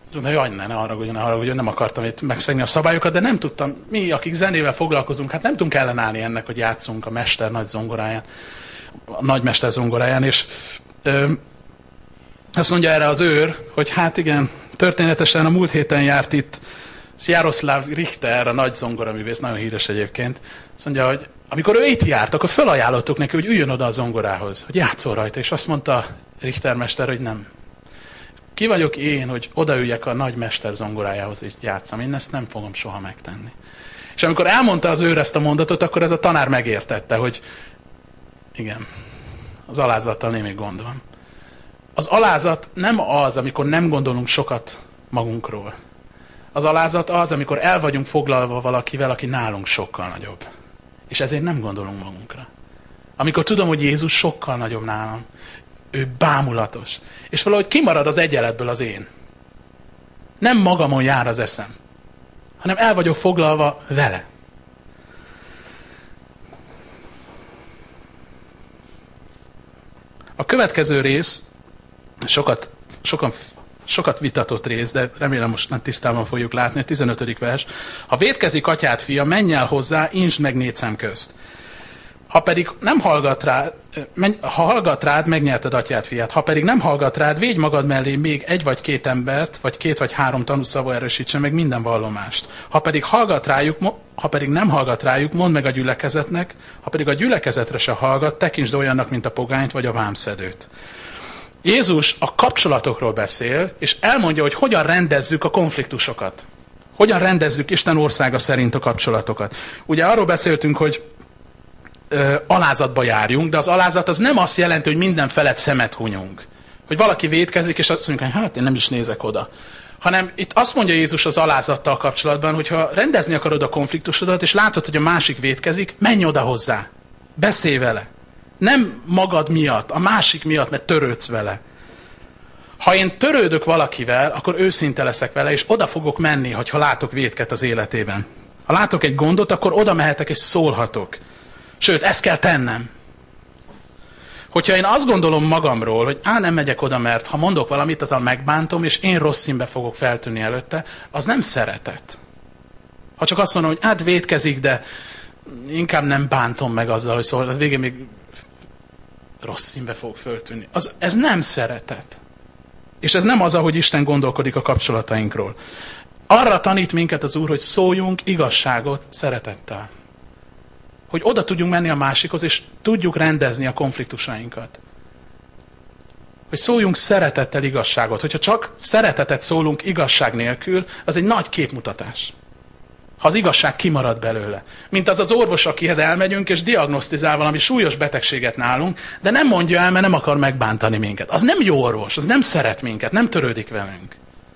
Na jaj, ne, ne haragudjon, ne haragudjon, nem akartam itt megszegni a szabályokat, de nem tudtam, mi, akik zenével foglalkozunk, hát nem tudunk ellenállni ennek, hogy játszunk a mester nagy zongoráján, a nagymester zongoráján, és ö, azt mondja erre az őr, hogy hát igen, történetesen a múlt héten járt itt Jaroszláv Richter, a nagy zongoraművész, nagyon híres egyébként, azt mondja, hogy amikor ő itt járt, akkor felajánlottuk neki, hogy üljön oda a zongorához, hogy játszol rajta, és azt mondta Richter mester, hogy nem. Ki vagyok én, hogy odaüljek a nagy mester zongorájához, és játszam. Én ezt nem fogom soha megtenni. És amikor elmondta az őr ezt a mondatot, akkor ez a tanár megértette, hogy igen, az alázattal némi gond van. Az alázat nem az, amikor nem gondolunk sokat magunkról. Az alázat az, amikor el vagyunk foglalva valakivel, aki nálunk sokkal nagyobb. És ezért nem gondolunk magunkra. Amikor tudom, hogy Jézus sokkal nagyobb nálam, ő bámulatos. És valahogy kimarad az egyenletből az én. Nem magamon jár az eszem, hanem el vagyok foglalva vele. A következő rész, sokat, sokan, sokat vitatott rész, de remélem most nem tisztában fogjuk látni, a tizenötödik vers. Ha vétkezik atyád fia, menj el hozzá, insd meg négy szem közt. Ha pedig nem hallgat rád, ha hallgat rád, megnyerted atyád fiát. Ha pedig nem hallgat rád, védj magad mellé még egy vagy két embert, vagy két vagy három tanúszava erősítsen meg minden vallomást. Ha pedig hallgat rájuk, ha pedig nem hallgat rájuk, mondd meg a gyülekezetnek, ha pedig a gyülekezetre se hallgat, tekintsd olyannak, mint a pogányt vagy a vámszedőt. Jézus a kapcsolatokról beszél, és elmondja, hogy hogyan rendezzük a konfliktusokat. Hogyan rendezzük Isten országa szerint a kapcsolatokat. Ugye arról beszéltünk, hogy Ö, alázatba járjunk, de az alázat az nem azt jelenti, hogy minden felett szemet hunyunk. Hogy valaki vétkezik, és azt mondjuk, hogy hát én nem is nézek oda. Hanem itt azt mondja Jézus az alázattal kapcsolatban, hogy ha rendezni akarod a konfliktusodat, és látod, hogy a másik vétkezik, menj oda hozzá. Beszélj vele. Nem magad miatt, a másik miatt, mert törődsz vele. Ha én törődök valakivel, akkor őszinte leszek vele, és oda fogok menni, hogyha látok vétket az életében. Ha látok egy gondot, akkor oda mehetek, és szólhatok. Sőt, ezt kell tennem. Hogyha én azt gondolom magamról, hogy á, nem megyek oda, mert ha mondok valamit, azzal megbántom, és én rossz színbe fogok feltűnni előtte, az nem szeretet. Ha csak azt mondom, hogy hát vétkezik, de inkább nem bántom meg azzal, hogy szól, az végén még rossz színbe fog feltűnni. Az, ez nem szeretet. És ez nem az, ahogy Isten gondolkodik a kapcsolatainkról. Arra tanít minket az Úr, hogy szóljunk igazságot szeretettel. Hogy oda tudjunk menni a másikhoz, és tudjuk rendezni a konfliktusainkat. Hogy szóljunk szeretettel igazságot. Hogyha csak szeretetet szólunk igazság nélkül, az egy nagy képmutatás. Ha az igazság kimarad belőle. Mint az az orvos, akihez elmegyünk, és diagnosztizál valami súlyos betegséget nálunk, de nem mondja el, mert nem akar megbántani minket. Az nem jó orvos, az nem szeret minket, nem törődik velünk.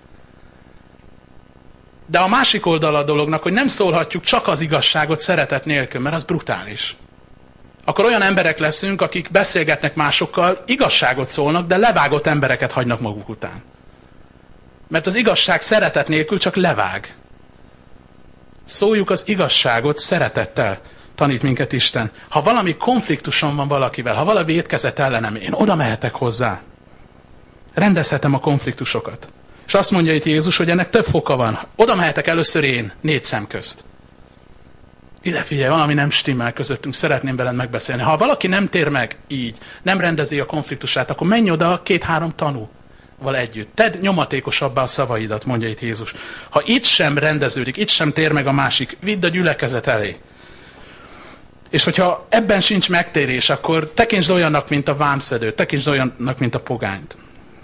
De a másik oldala a dolognak, hogy nem szólhatjuk csak az igazságot szeretet nélkül, mert az brutális. Akkor olyan emberek leszünk, akik beszélgetnek másokkal, igazságot szólnak, de levágott embereket hagynak maguk után. Mert az igazság szeretet nélkül csak levág. Szóljuk az igazságot szeretettel, tanít minket Isten. Ha valami konfliktusom van valakivel, ha valami vétkezett ellenem, én oda mehetek hozzá. Rendezhetem a konfliktusokat. És azt mondja itt Jézus, hogy ennek több foka van. Oda mehetek először én, négy szem közt. Ide figyelj, valami nem stimmel közöttünk, szeretném veled megbeszélni. Ha valaki nem tér meg így, nem rendezi a konfliktusát, akkor menj oda két-három tanúval együtt. Tedd nyomatékosabbá a szavaidat, mondja itt Jézus. Ha itt sem rendeződik, itt sem tér meg a másik, vidd a gyülekezet elé. És hogyha ebben sincs megtérés, akkor tekintsd olyannak, mint a vámszedőt, tekintsd olyannak, mint a pogányt.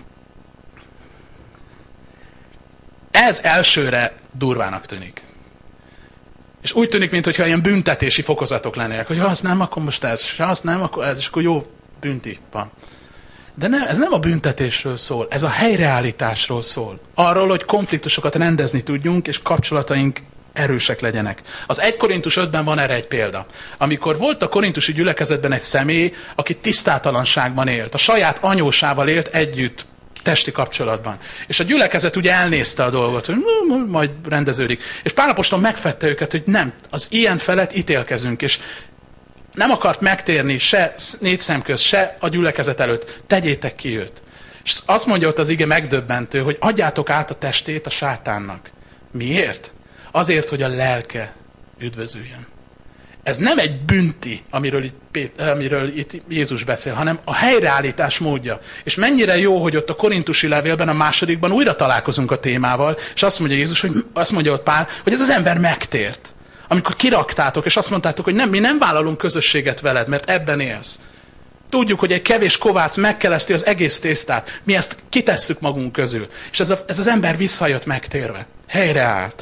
Ez elsőre durvának tűnik. És úgy tűnik, mintha ilyen büntetési fokozatok lennének, hogy ha azt nem, akkor most ez, ha azt nem, akkor ez, és akkor jó bünti van. De nem, ez nem a büntetésről szól, ez a helyreállításról szól. Arról, hogy konfliktusokat rendezni tudjunk, és kapcsolataink erősek legyenek. Az egy Korintus ötben van erre egy példa. Amikor volt a korintusi gyülekezetben egy személy, aki tisztátalanságban élt, a saját anyósával élt együtt, testi kapcsolatban. És a gyülekezet ugye elnézte a dolgot, hogy majd rendeződik. És Pál apostol megfedte őket, hogy nem, az ilyen felett ítélkezünk, és nem akart megtérni se négy szem közt, se a gyülekezet előtt. Tegyétek ki őt. És azt mondja ott az ige megdöbbentő, hogy adjátok át a testét a sátánnak. Miért? Azért, hogy a lelke üdvözüljön. Ez nem egy bünti, amiről itt, amiről itt Jézus beszél, hanem a helyreállítás módja. És mennyire jó, hogy ott a korintusi levélben, a másodikban újra találkozunk a témával, és azt mondja Jézus, hogy azt mondja ott Pál, hogy ez az ember megtért. Amikor kiraktátok, és azt mondtátok, hogy nem, mi nem vállalunk közösséget veled, mert ebben élsz. Tudjuk, hogy egy kevés kovász megkeleszti az egész tésztát. Mi ezt kitesszük magunk közül. És ez, a, ez az ember visszajött megtérve. Helyreállt.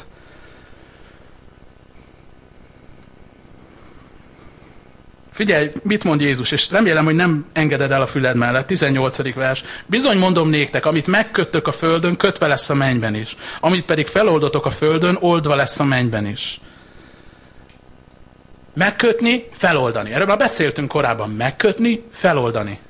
Figyelj, mit mond Jézus, és remélem, hogy nem engeded el a füled mellett. tizennyolcadik vers. Bizony mondom néktek, amit megköttök a földön, kötve lesz a mennyben is. Amit pedig feloldotok a földön, oldva lesz a mennyben is. Megkötni, feloldani. Erről már beszéltünk korábban. Megkötni, feloldani.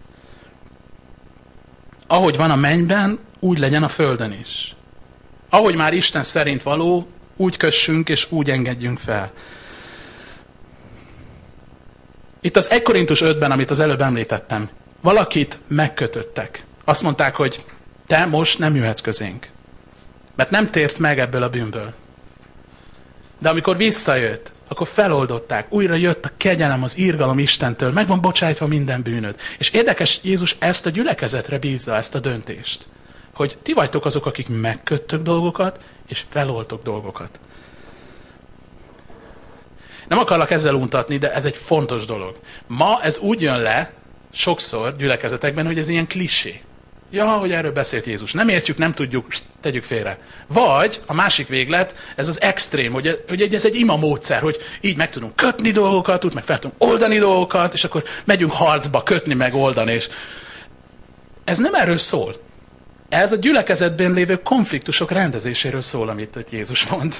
Ahogy van a mennyben, úgy legyen a földön is. Ahogy már Isten szerint való, úgy kössünk és úgy engedjünk fel. Itt az egy Korintus ötben, amit az előbb említettem, valakit megkötöttek. Azt mondták, hogy te most nem jöhetsz közénk. Mert nem tért meg ebből a bűnből. De amikor visszajött, akkor feloldották. Újra jött a kegyelem, az irgalom Istentől. Meg van bocsájtva minden bűnöd. És érdekes, Jézus ezt a gyülekezetre bízza, ezt a döntést. Hogy ti vagytok azok, akik megköttök dolgokat, és feloldtok dolgokat. Nem akarlak ezzel untatni, de ez egy fontos dolog. Ma ez úgy jön le, sokszor gyülekezetekben, hogy ez ilyen klisé. Ja, hogy erről beszélt Jézus. Nem értjük, nem tudjuk, tegyük félre. Vagy a másik véglet, ez az extrém, hogy, hogy ez egy ima módszer, hogy így meg tudunk kötni dolgokat, úgy meg fel tudunk oldani dolgokat, és akkor megyünk harcba kötni, meg oldani. És ez nem erről szól. Ez a gyülekezetben lévő konfliktusok rendezéséről szól, amit Jézus mond.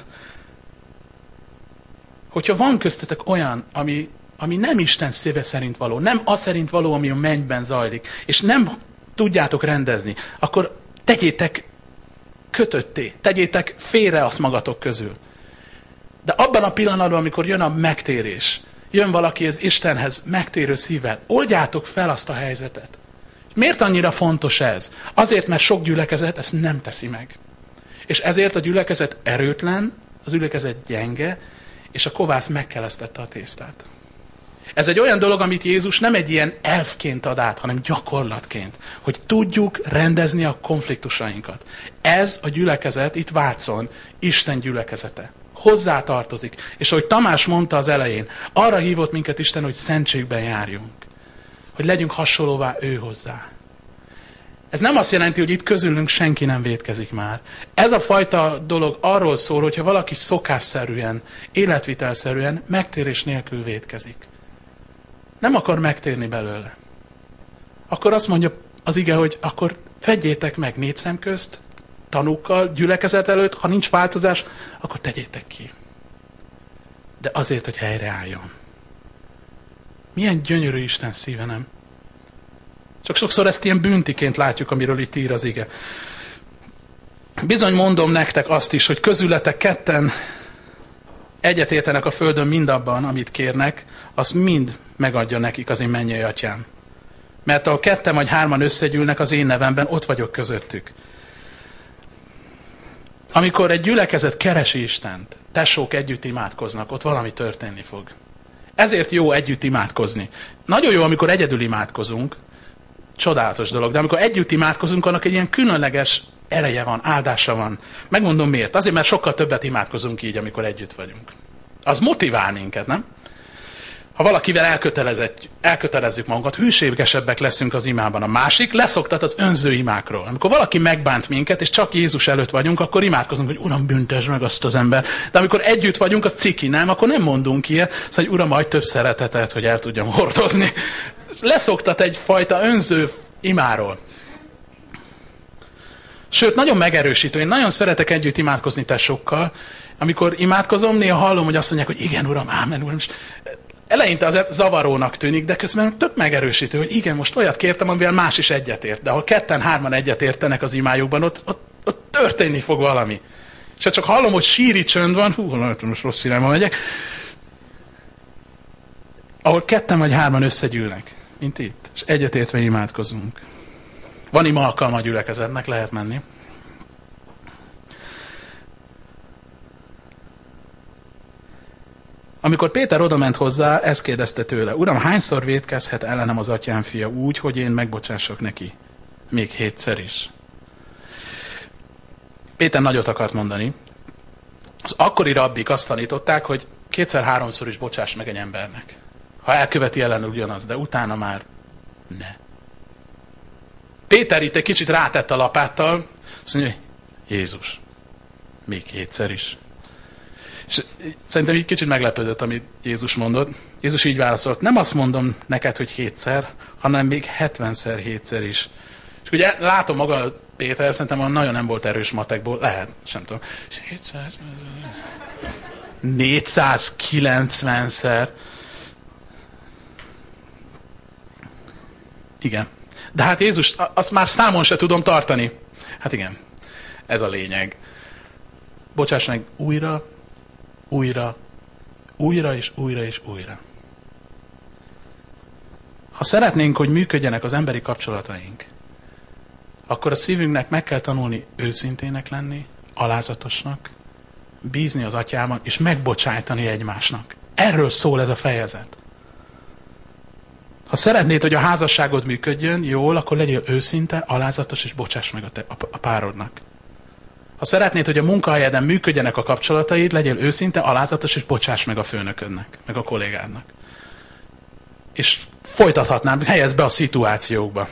Hogyha van köztetek olyan, ami, ami nem Isten szíve szerint való, nem az szerint való, ami a mennyben zajlik, és nem tudjátok rendezni, akkor tegyétek kötötté, tegyétek félre azt magatok közül. De abban a pillanatban, amikor jön a megtérés, jön valaki az Istenhez megtérő szívvel, oldjátok fel azt a helyzetet. Miért annyira fontos ez? Azért, mert sok gyülekezet ezt nem teszi meg. És ezért a gyülekezet erőtlen, az gyülekezet gyenge, és a kovász megkelesztette a tésztát. Ez egy olyan dolog, amit Jézus nem egy ilyen elfként ad át, hanem gyakorlatként, hogy tudjuk rendezni a konfliktusainkat. Ez a gyülekezet itt Vácon, Isten gyülekezete. Hozzá tartozik. És ahogy Tamás mondta az elején, arra hívott minket Isten, hogy szentségben járjunk. Hogy legyünk hasonlóvá ő hozzá. Ez nem azt jelenti, hogy itt közülünk senki nem vétkezik már. Ez a fajta dolog arról szól, hogyha valaki szokásszerűen, életvitelszerűen, megtérés nélkül vétkezik. Nem akar megtérni belőle. Akkor azt mondja az ige, hogy akkor fedjétek meg négy szem közt, tanúkkal, gyülekezet előtt, ha nincs változás, akkor tegyétek ki. De azért, hogy helyreálljon. Milyen gyönyörű Isten szíve, nem? Csak sokszor ezt ilyen büntiként látjuk, amiről itt ír az ige. Bizony mondom nektek azt is, hogy közületek ketten egyetértenek a földön mindabban, amit kérnek, azt mind megadja nekik az én mennyei atyám. Mert ahol ketten vagy hárman összegyűlnek az én nevemben, ott vagyok közöttük. Amikor egy gyülekezet keresi Istent, tesók együtt imádkoznak, ott valami történni fog. Ezért jó együtt imádkozni. Nagyon jó, amikor egyedül imádkozunk, csodálatos dolog, de amikor együtt imádkozunk, annak egy ilyen különleges ereje van, áldása van. Megmondom miért. Azért, mert sokkal többet imádkozunk így, amikor együtt vagyunk. Az motivál minket, nem? Ha valakivel elkötelezzük magunkat, hűségesebbek leszünk az imában. A másik leszoktat az önző imákról. Amikor valaki megbánt minket, és csak Jézus előtt vagyunk, akkor imádkozunk, hogy Uram, büntesd meg azt az ember. De amikor együtt vagyunk, az ciki, nem? Akkor nem mondunk ilyet, szóval, hogy Uram, adj több szeretetet, hogy el tudjam hordozni. Leszoktat egyfajta önző imáról. Sőt, nagyon megerősítő. Én nagyon szeretek együtt imádkozni tesókkal. Amikor imádkozom, néha hallom, hogy azt mondják, hogy igen, Uram, ámen, Uram. Eleinte az zavarónak tűnik, de közben több megerősítő, hogy igen, most olyat kértem, amivel más is egyetért. De ha ketten, hárman egyetértenek az imájukban, ott, ott, ott történni fog valami. És ha csak hallom, hogy síri csönd van, hú, most rossz irányba megyek, ahol ketten vagy hárman összegyűlnek, mint itt, és egyetértve imádkozunk. Van ima alkalma a gyülekezetnek, lehet menni. Amikor Péter odament hozzá, ezt kérdezte tőle: Uram, hányszor vétkezhet ellenem az atyám fia úgy, hogy én megbocsássak neki? Még hétszer is. Péter nagyot akart mondani. Az akkori rabbik azt tanították, hogy kétszer-háromszor is bocsáss meg egy embernek. Ha elköveti ellen ugyanaz, de utána már ne. Péter itt egy kicsit rátett a lapáttal, azt mondja, Jézus, még hétszer is. És szerintem így kicsit meglepődött, amit Jézus mondott. Jézus így válaszolt: nem azt mondom neked, hogy hétszer, hanem még hetvenszer hétszer is. És ugye látom maga Péter, szerintem nagyon nem volt erős matekból, lehet, sem tudom. És hétszáz, négyszázkilencszer. Igen. De hát Jézus, azt már számon se tudom tartani. Hát igen, ez a lényeg. Bocsáss meg újra, újra, újra és újra és újra. Ha szeretnénk, hogy működjenek az emberi kapcsolataink, akkor a szívünknek meg kell tanulni őszintének lenni, alázatosnak, bízni az atyában, és megbocsájtani egymásnak. Erről szól ez a fejezet. Ha szeretnéd, hogy a házasságod működjön jól, akkor legyél őszinte, alázatos, és bocsáss meg a, te, a, a párodnak. Ha szeretnéd, hogy a munkahelyeden működjenek a kapcsolataid, legyél őszinte, alázatos, és bocsáss meg a főnöködnek, meg a kollégádnak. És folytathatnám, helyezd be a szituációkba.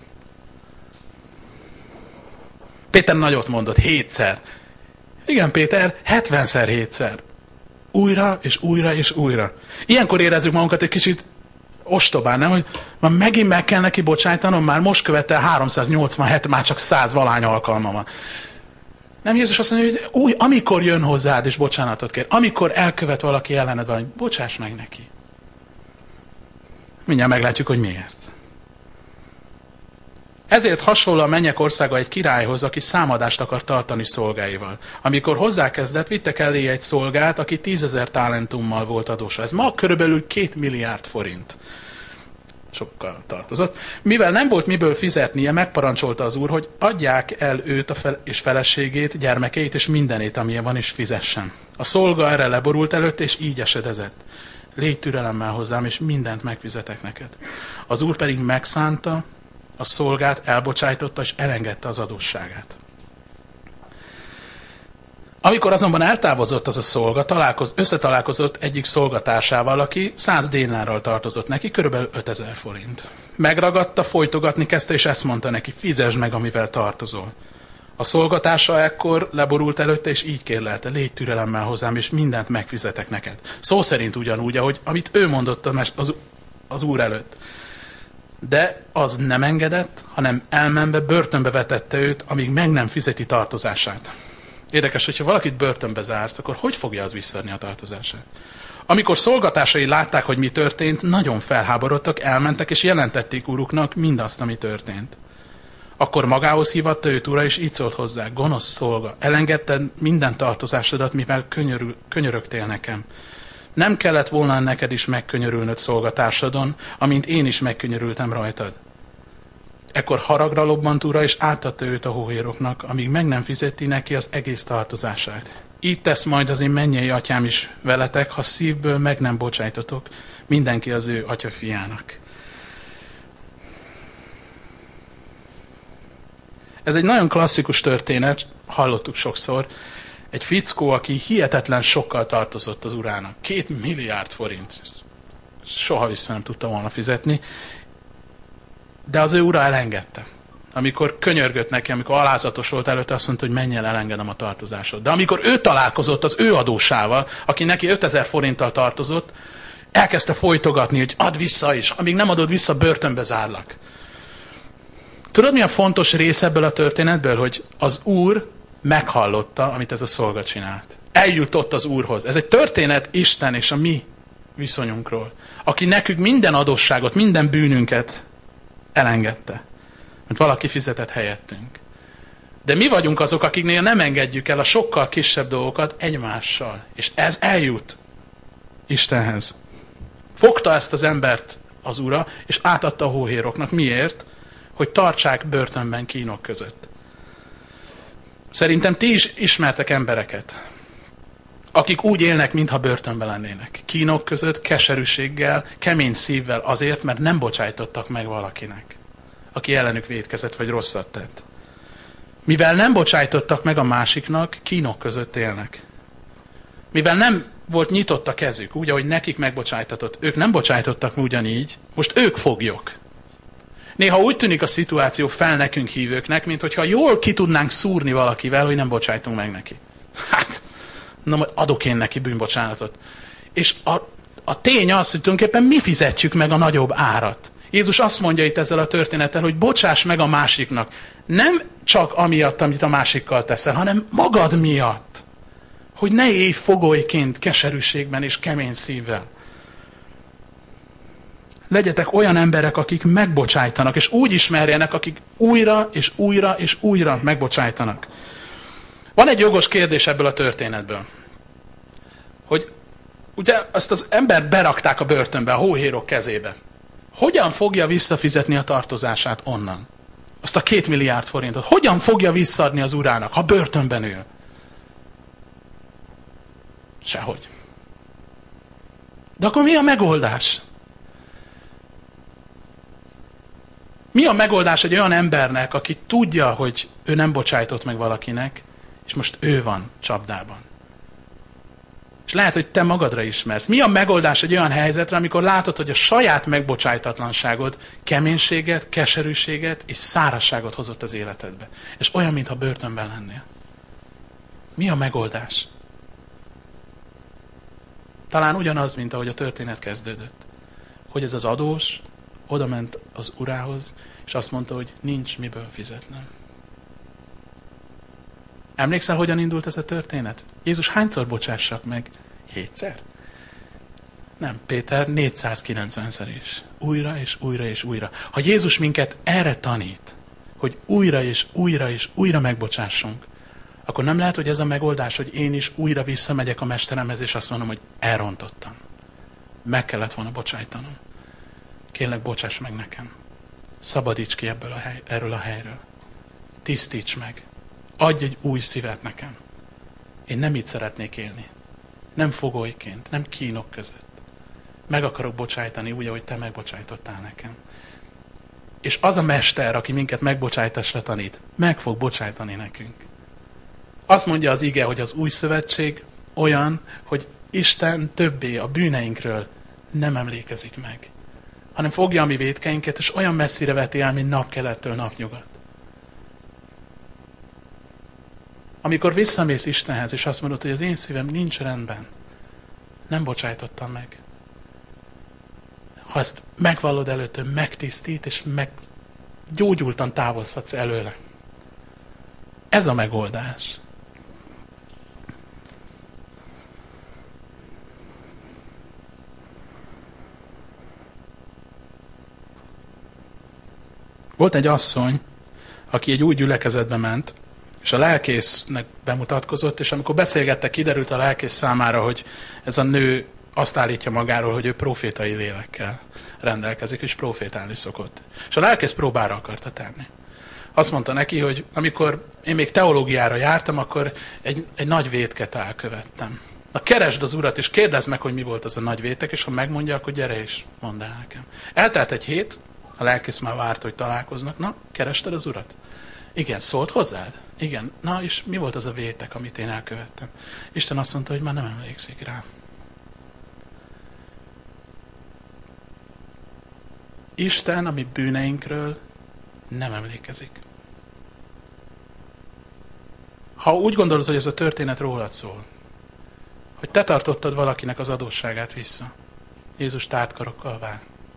Péter nagyot mondott, hétszer. Igen, Péter, hetvenszer hétszer. Újra, és újra, és újra. Ilyenkor érezzük magunkat egy kicsit ostobán, nem? Hogy már megint meg kell neki bocsájtanom, már most követel háromszáznyolcvanhét, már csak száz valány alkalma van. Nem, Jézus azt mondja, hogy új, amikor jön hozzád, és bocsánatot kér, amikor elkövet valaki ellened valami, bocsáss meg neki. Mindjárt meglátjuk, hogy miért. Ezért hasonló a mennyek országa egy királyhoz, aki számadást akar tartani szolgáival. Amikor hozzákezdett, vittek elé egy szolgát, aki tízezer talentummal volt adós. Ez ma körülbelül két milliárd forint. Sokkal tartozott. Mivel nem volt miből fizetnie, megparancsolta az úr, hogy adják el őt a fel- és feleségét, gyermekeit és mindenét, amilyen van, és fizessen. A szolga erre leborult előtt, és így esedezett. Légy türelemmel hozzám, és mindent megfizetek neked. Az úr pedig megszánta a szolgát, elbocsájtotta, és elengedte az adósságát. Amikor azonban eltávozott az a szolga, találkoz, összetalálkozott egyik szolgatársával, aki száz dénárral tartozott neki, körülbelül ötezer forint. Megragadta, folytogatni kezdte, és ezt mondta neki: fizesd meg, amivel tartozol. A szolgatársa ekkor leborult előtte, és így kérlelte: légy türelemmel hozzám, és mindent megfizetek neked. Szó szerint ugyanúgy, ahogy amit ő mondott az, az úr előtt. De az nem engedett, hanem elmenve börtönbe vetette őt, amíg meg nem fizeti tartozását. Érdekes, hogyha valakit börtönbe zársz, akkor hogy fogja az visszaadni a tartozását? Amikor szolgatásai látták, hogy mi történt, nagyon felháborodtak, elmentek és jelentették uruknak mindazt, ami történt. Akkor magához hívatta őt ura, és így szólt hozzá: gonosz szolga, elengedted minden tartozásodat, mivel könyörül, könyörögtél nekem. Nem kellett volna neked is megkönyörülnöd szolgatársadon, amint én is megkönyörültem rajtad. Ekkor haragra lobbant ura, és átadta őt a hóhéroknak, amíg meg nem fizeti neki az egész tartozását. Így tesz majd az én mennyei atyám is veletek, ha szívből meg nem bocsájtotok mindenki az ő atyafiának. Ez egy nagyon klasszikus történet, hallottuk sokszor. Egy fickó, aki hihetetlen sokkal tartozott az urának. Két milliárd forint. Soha vissza nem tudta volna fizetni. De az ő ura elengedte. Amikor könyörgött neki, amikor alázatos volt előtte, azt mondta, hogy menj el, elengedem a tartozásod. De amikor ő találkozott az ő adósával, aki neki ötezer forinttal tartozott, elkezdte folytogatni, hogy add vissza is, amíg nem adod vissza, börtönbe zárlak. Tudod, mi a fontos rész ebből a történetből? Hogy az úr meghallotta, amit ez a szolga csinált. Eljutott az úrhoz. Ez egy történet Isten és a mi viszonyunkról. Aki nekünk minden adósságot, minden bűnünket elengedte. Mert valaki fizetett helyettünk. De mi vagyunk azok, akiknél nem engedjük el a sokkal kisebb dolgokat egymással. És ez eljut Istenhez. Fogta ezt az embert az ura, és átadta a hóhéroknak. Miért? hogy tartsák börtönben kínok között. Szerintem ti is ismertek embereket, akik úgy élnek, mintha börtönben lennének. Kínok között, keserűséggel, kemény szívvel azért, mert nem bocsájtottak meg valakinek, aki ellenük vétkezett vagy rosszat tett. Mivel nem bocsájtottak meg a másiknak, kínok között élnek. Mivel nem volt nyitott a kezük, úgy, ahogy nekik megbocsájtatott, ők nem bocsájtottak ugyanígy, most ők foglyok. Néha úgy tűnik a szituáció fel nekünk hívőknek, mint hogyha jól ki tudnánk szúrni valakivel, hogy nem bocsájtunk meg neki. Hát, na majd adok én neki bűnbocsánatot. És a, a tény az, hogy tulajdonképpen mi fizetjük meg a nagyobb árat. Jézus azt mondja itt ezzel a történettel, hogy bocsáss meg a másiknak. Nem csak amiatt, amit a másikkal teszel, hanem magad miatt. Hogy ne élj fogolyként, keserűségben és kemény szívvel. Legyetek olyan emberek, akik megbocsájtanak, és úgy ismerjenek, akik újra és újra és újra megbocsájtanak. Van egy jogos kérdés ebből a történetből. Hogy ugye azt az embert berakták a börtönbe, a hóhérok kezébe. Hogyan fogja visszafizetni a tartozását onnan? Azt a két milliárd forintot. Hogyan fogja visszaadni az urának, ha börtönben ül? Sehogy. De akkor mi a megoldás? Mi a megoldás egy olyan embernek, aki tudja, hogy ő nem bocsájtott meg valakinek, és most ő van csapdában? És lehet, hogy te magadra ismersz. Mi a megoldás egy olyan helyzetre, amikor látod, hogy a saját megbocsájtatlanságod keménységet, keserűséget és szárazságot hozott az életedbe. És olyan, mintha börtönben lennél. Mi a megoldás? Talán ugyanaz, mint ahogy a történet kezdődött. Hogy ez az adós oda ment az urához, és azt mondta, hogy nincs miből fizetnem. Emlékszel, hogyan indult ez a történet? Jézus hányszor bocsássak meg? Hétszer? Nem, Péter négyszázkilencszer is. Újra és újra és újra. Ha Jézus minket erre tanít, hogy újra és újra és újra megbocsássunk, akkor nem lehet, hogy ez a megoldás, hogy én is újra visszamegyek a mesteremhez, és azt mondom, hogy elrontottam. Meg kellett volna bocsájtanom. Kérlek, bocsáss meg nekem. Szabadíts ki ebből a hely, erről a helyről. Tisztíts meg. Adj egy új szívet nekem. Én nem így szeretnék élni. Nem fogolyként, nem kínok között. Meg akarok bocsájtani úgy, ahogy te megbocsájtottál nekem. És az a mester, aki minket megbocsájtásra tanít, meg fog bocsájtani nekünk. Azt mondja az ige, hogy az új szövetség olyan, hogy Isten többé a bűneinkről nem emlékezik meg, hanem fogja a mi vétkeinket, és olyan messzire veti el, mint napkelettől napnyugat. Amikor visszamész Istenhez, és azt mondod, hogy az én szívem nincs rendben, nem bocsájtottam meg. Ha ezt megvallod előtte, megtisztít, és meg gyógyultan távozhatsz előle. Ez a megoldás. Volt egy asszony, aki egy új gyülekezetbe ment, és a lelkésznek bemutatkozott, és amikor beszélgettek, kiderült a lelkész számára, hogy ez a nő azt állítja magáról, hogy ő profétai lélekkel rendelkezik, és profétálni szokott. És a lelkész próbára akarta tenni. Azt mondta neki, hogy amikor én még teológiára jártam, akkor egy, egy nagy vétket elkövettem. Na keresd az urat, és kérdezd meg, hogy mi volt az a nagy vétek, és ha megmondja, akkor gyere és mondd el nekem. Eltelt egy hét, a lelkész már várt, hogy találkoznak. Na, kerested az urat? Igen, szólt hozzád? Igen. Na, és mi volt az a vétek, amit én elkövettem? Isten azt mondta, hogy már nem emlékszik rá. Isten a mi bűneinkről nem emlékezik. Ha úgy gondolod, hogy ez a történet rólad szól, hogy te tartottad valakinek az adósságát vissza, Jézus tártkarokkal vár.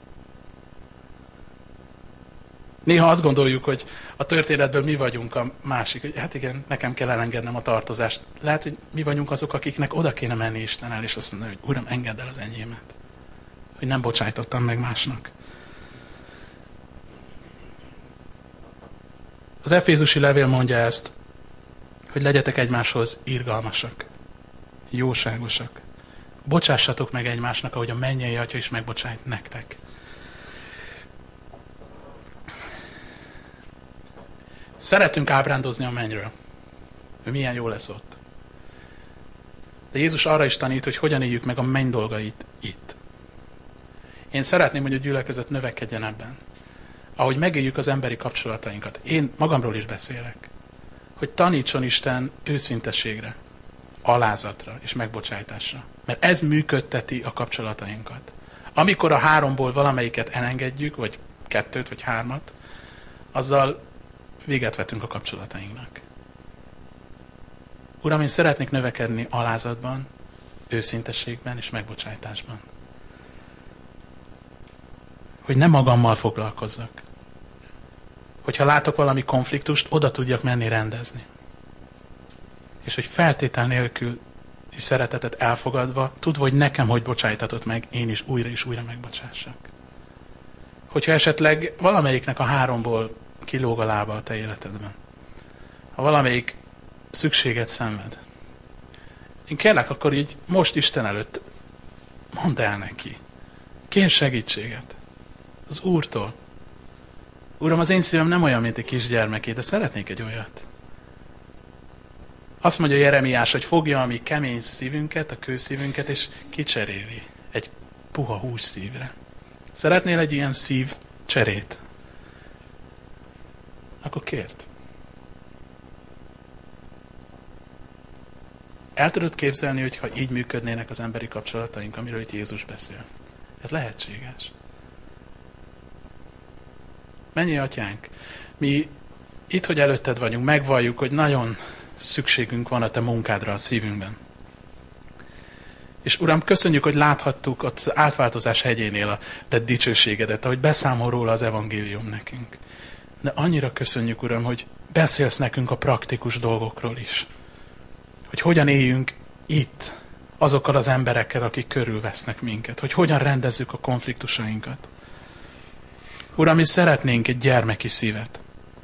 Néha azt gondoljuk, hogy a történetből mi vagyunk a másik, hogy hát igen, nekem kell elengednem a tartozást. Lehet, hogy mi vagyunk azok, akiknek oda kéne menni Isten el, és azt mondani, hogy Uram, engedd el az enyémet. Hogy nem bocsájtottam meg másnak. Az Efézusi levél mondja ezt, hogy legyetek egymáshoz irgalmasak, jóságosak. Bocsássatok meg egymásnak, ahogy a mennyei Atya is megbocsájt nektek. Szeretünk ábrándozni a mennyről. Hogy milyen jó lesz ott. De Jézus arra is tanít, hogy hogyan éljük meg a menny dolgait itt. Én szeretném, hogy a gyülekezet növekedjen ebben. Ahogy megéljük az emberi kapcsolatainkat. Én magamról is beszélek. Hogy tanítson Isten őszintességre, alázatra és megbocsájtásra. Mert ez működteti a kapcsolatainkat. Amikor a háromból valamelyiket elengedjük, vagy kettőt, vagy hármat, azzal véget vetünk a kapcsolatainknak. Uram, én szeretnék növekedni alázatban, őszintességben és megbocsájtásban. Hogy ne magammal foglalkozzak. Hogyha látok valami konfliktust, oda tudjak menni rendezni. És hogy feltétel nélkül és szeretetet elfogadva, tudva, hogy nekem hogy bocsájtatott meg, én is újra és újra megbocsássak. Hogyha esetleg valamelyiknek a háromból kilóg a lába a te életedben, ha valamelyik szükséget szenved, én kérlek, akkor így most Isten előtt mondd el neki. Kérj segítséget az Úrtól. Uram, az én szívem nem olyan, mint egy kisgyermeké, de szeretnék egy olyat. Azt mondja Jeremiás, hogy fogja a mi kemény szívünket, a kőszívünket, és kicseréli egy puha hús szívre. Szeretnél egy ilyen szív cserét? Akkor kérd. El tudod képzelni, hogyha így működnének az emberi kapcsolataink, amiről itt Jézus beszél? Ez lehetséges. Mennyi atyánk, mi itt, hogy előtted vagyunk, megvalljuk, hogy nagyon szükségünk van a te munkádra a szívünkben. És Uram, köszönjük, hogy láthattuk az átváltozás hegyénél a te dicsőségedet, ahogy beszámol róla az evangélium nekünk. De annyira köszönjük, Uram, hogy beszélsz nekünk a praktikus dolgokról is. Hogy hogyan éljünk itt azokkal az emberekkel, akik körülvesznek minket. Hogy hogyan rendezzük a konfliktusainkat. Uram, mi szeretnénk egy gyermeki szívet.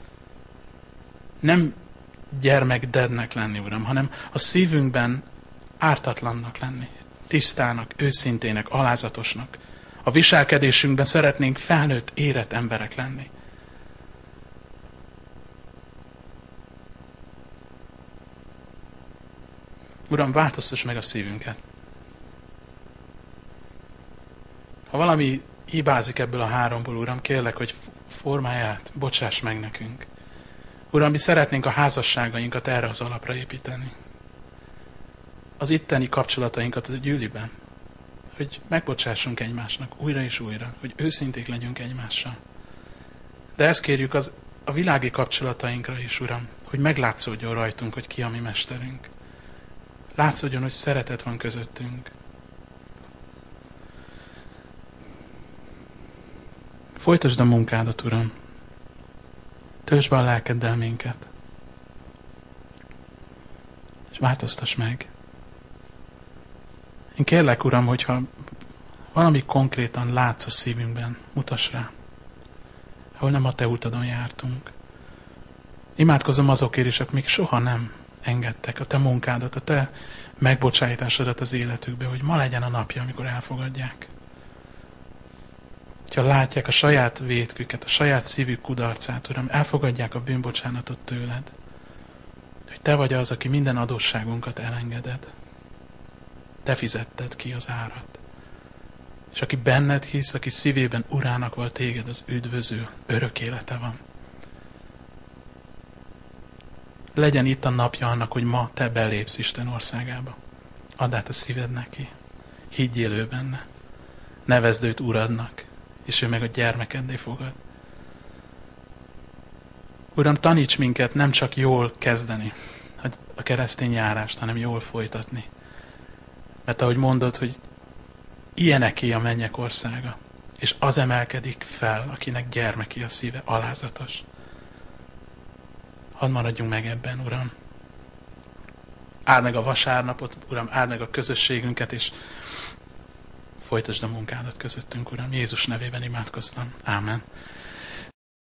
Nem gyermekdednek lenni, Uram, hanem a szívünkben ártatlannak lenni. Tisztának, őszintének, alázatosnak. A viselkedésünkben szeretnénk felnőtt, érett emberek lenni. Uram, változtass meg a szívünket. Ha valami hibázik ebből a háromból, Uram, kérlek, hogy formálj át, bocsáss meg nekünk. Uram, mi szeretnénk a házasságainkat erre az alapra építeni. Az itteni kapcsolatainkat a gyűliben. Hogy megbocsássunk egymásnak újra és újra. Hogy őszinték legyünk egymással. De ezt kérjük az, a világi kapcsolatainkra is, Uram. Hogy meglátszódjon rajtunk, hogy ki a mi mesterünk. Látszódjon, hogy szeretet van közöttünk. Folytasd a munkádat, Uram. Töltsd be a lelkeddel minket. És változtass meg. Én kérlek, Uram, hogyha valami konkrétan látsz a szívünkben, mutass rá. Ahol nem a te utadon jártunk. Imádkozom azokért is, akik még soha nem engedtek a te munkádat, a te megbocsájtásodat az életükbe, hogy ma legyen a napja, amikor elfogadják. Ha látják a saját vétküket, a saját szívük kudarcát, Uram, elfogadják a bűnbocsánatot tőled. Hogy te vagy az, aki minden adósságunkat elengeded. Te fizetted ki az árat. És aki benned hisz, aki szívében urának volt téged, az üdvöző, örök élete van. Legyen itt a napja annak, hogy ma te belépsz Isten országába. Add át a szíved neki. Higgyél ő benne. Nevezd őt uradnak, és ő meg a gyermekeddé fogad. Uram, taníts minket nem csak jól kezdeni a keresztény járást, hanem jól folytatni. Mert ahogy mondod, hogy ilyeneké a mennyek országa, és az emelkedik fel, akinek gyermeki a szíve, alázatos. Hadd maradjunk meg ebben, Uram. Áld meg a vasárnapot, Uram, áld meg a közösségünket, és folytasd a munkádat közöttünk, Uram. Jézus nevében imádkoztam. Ámen.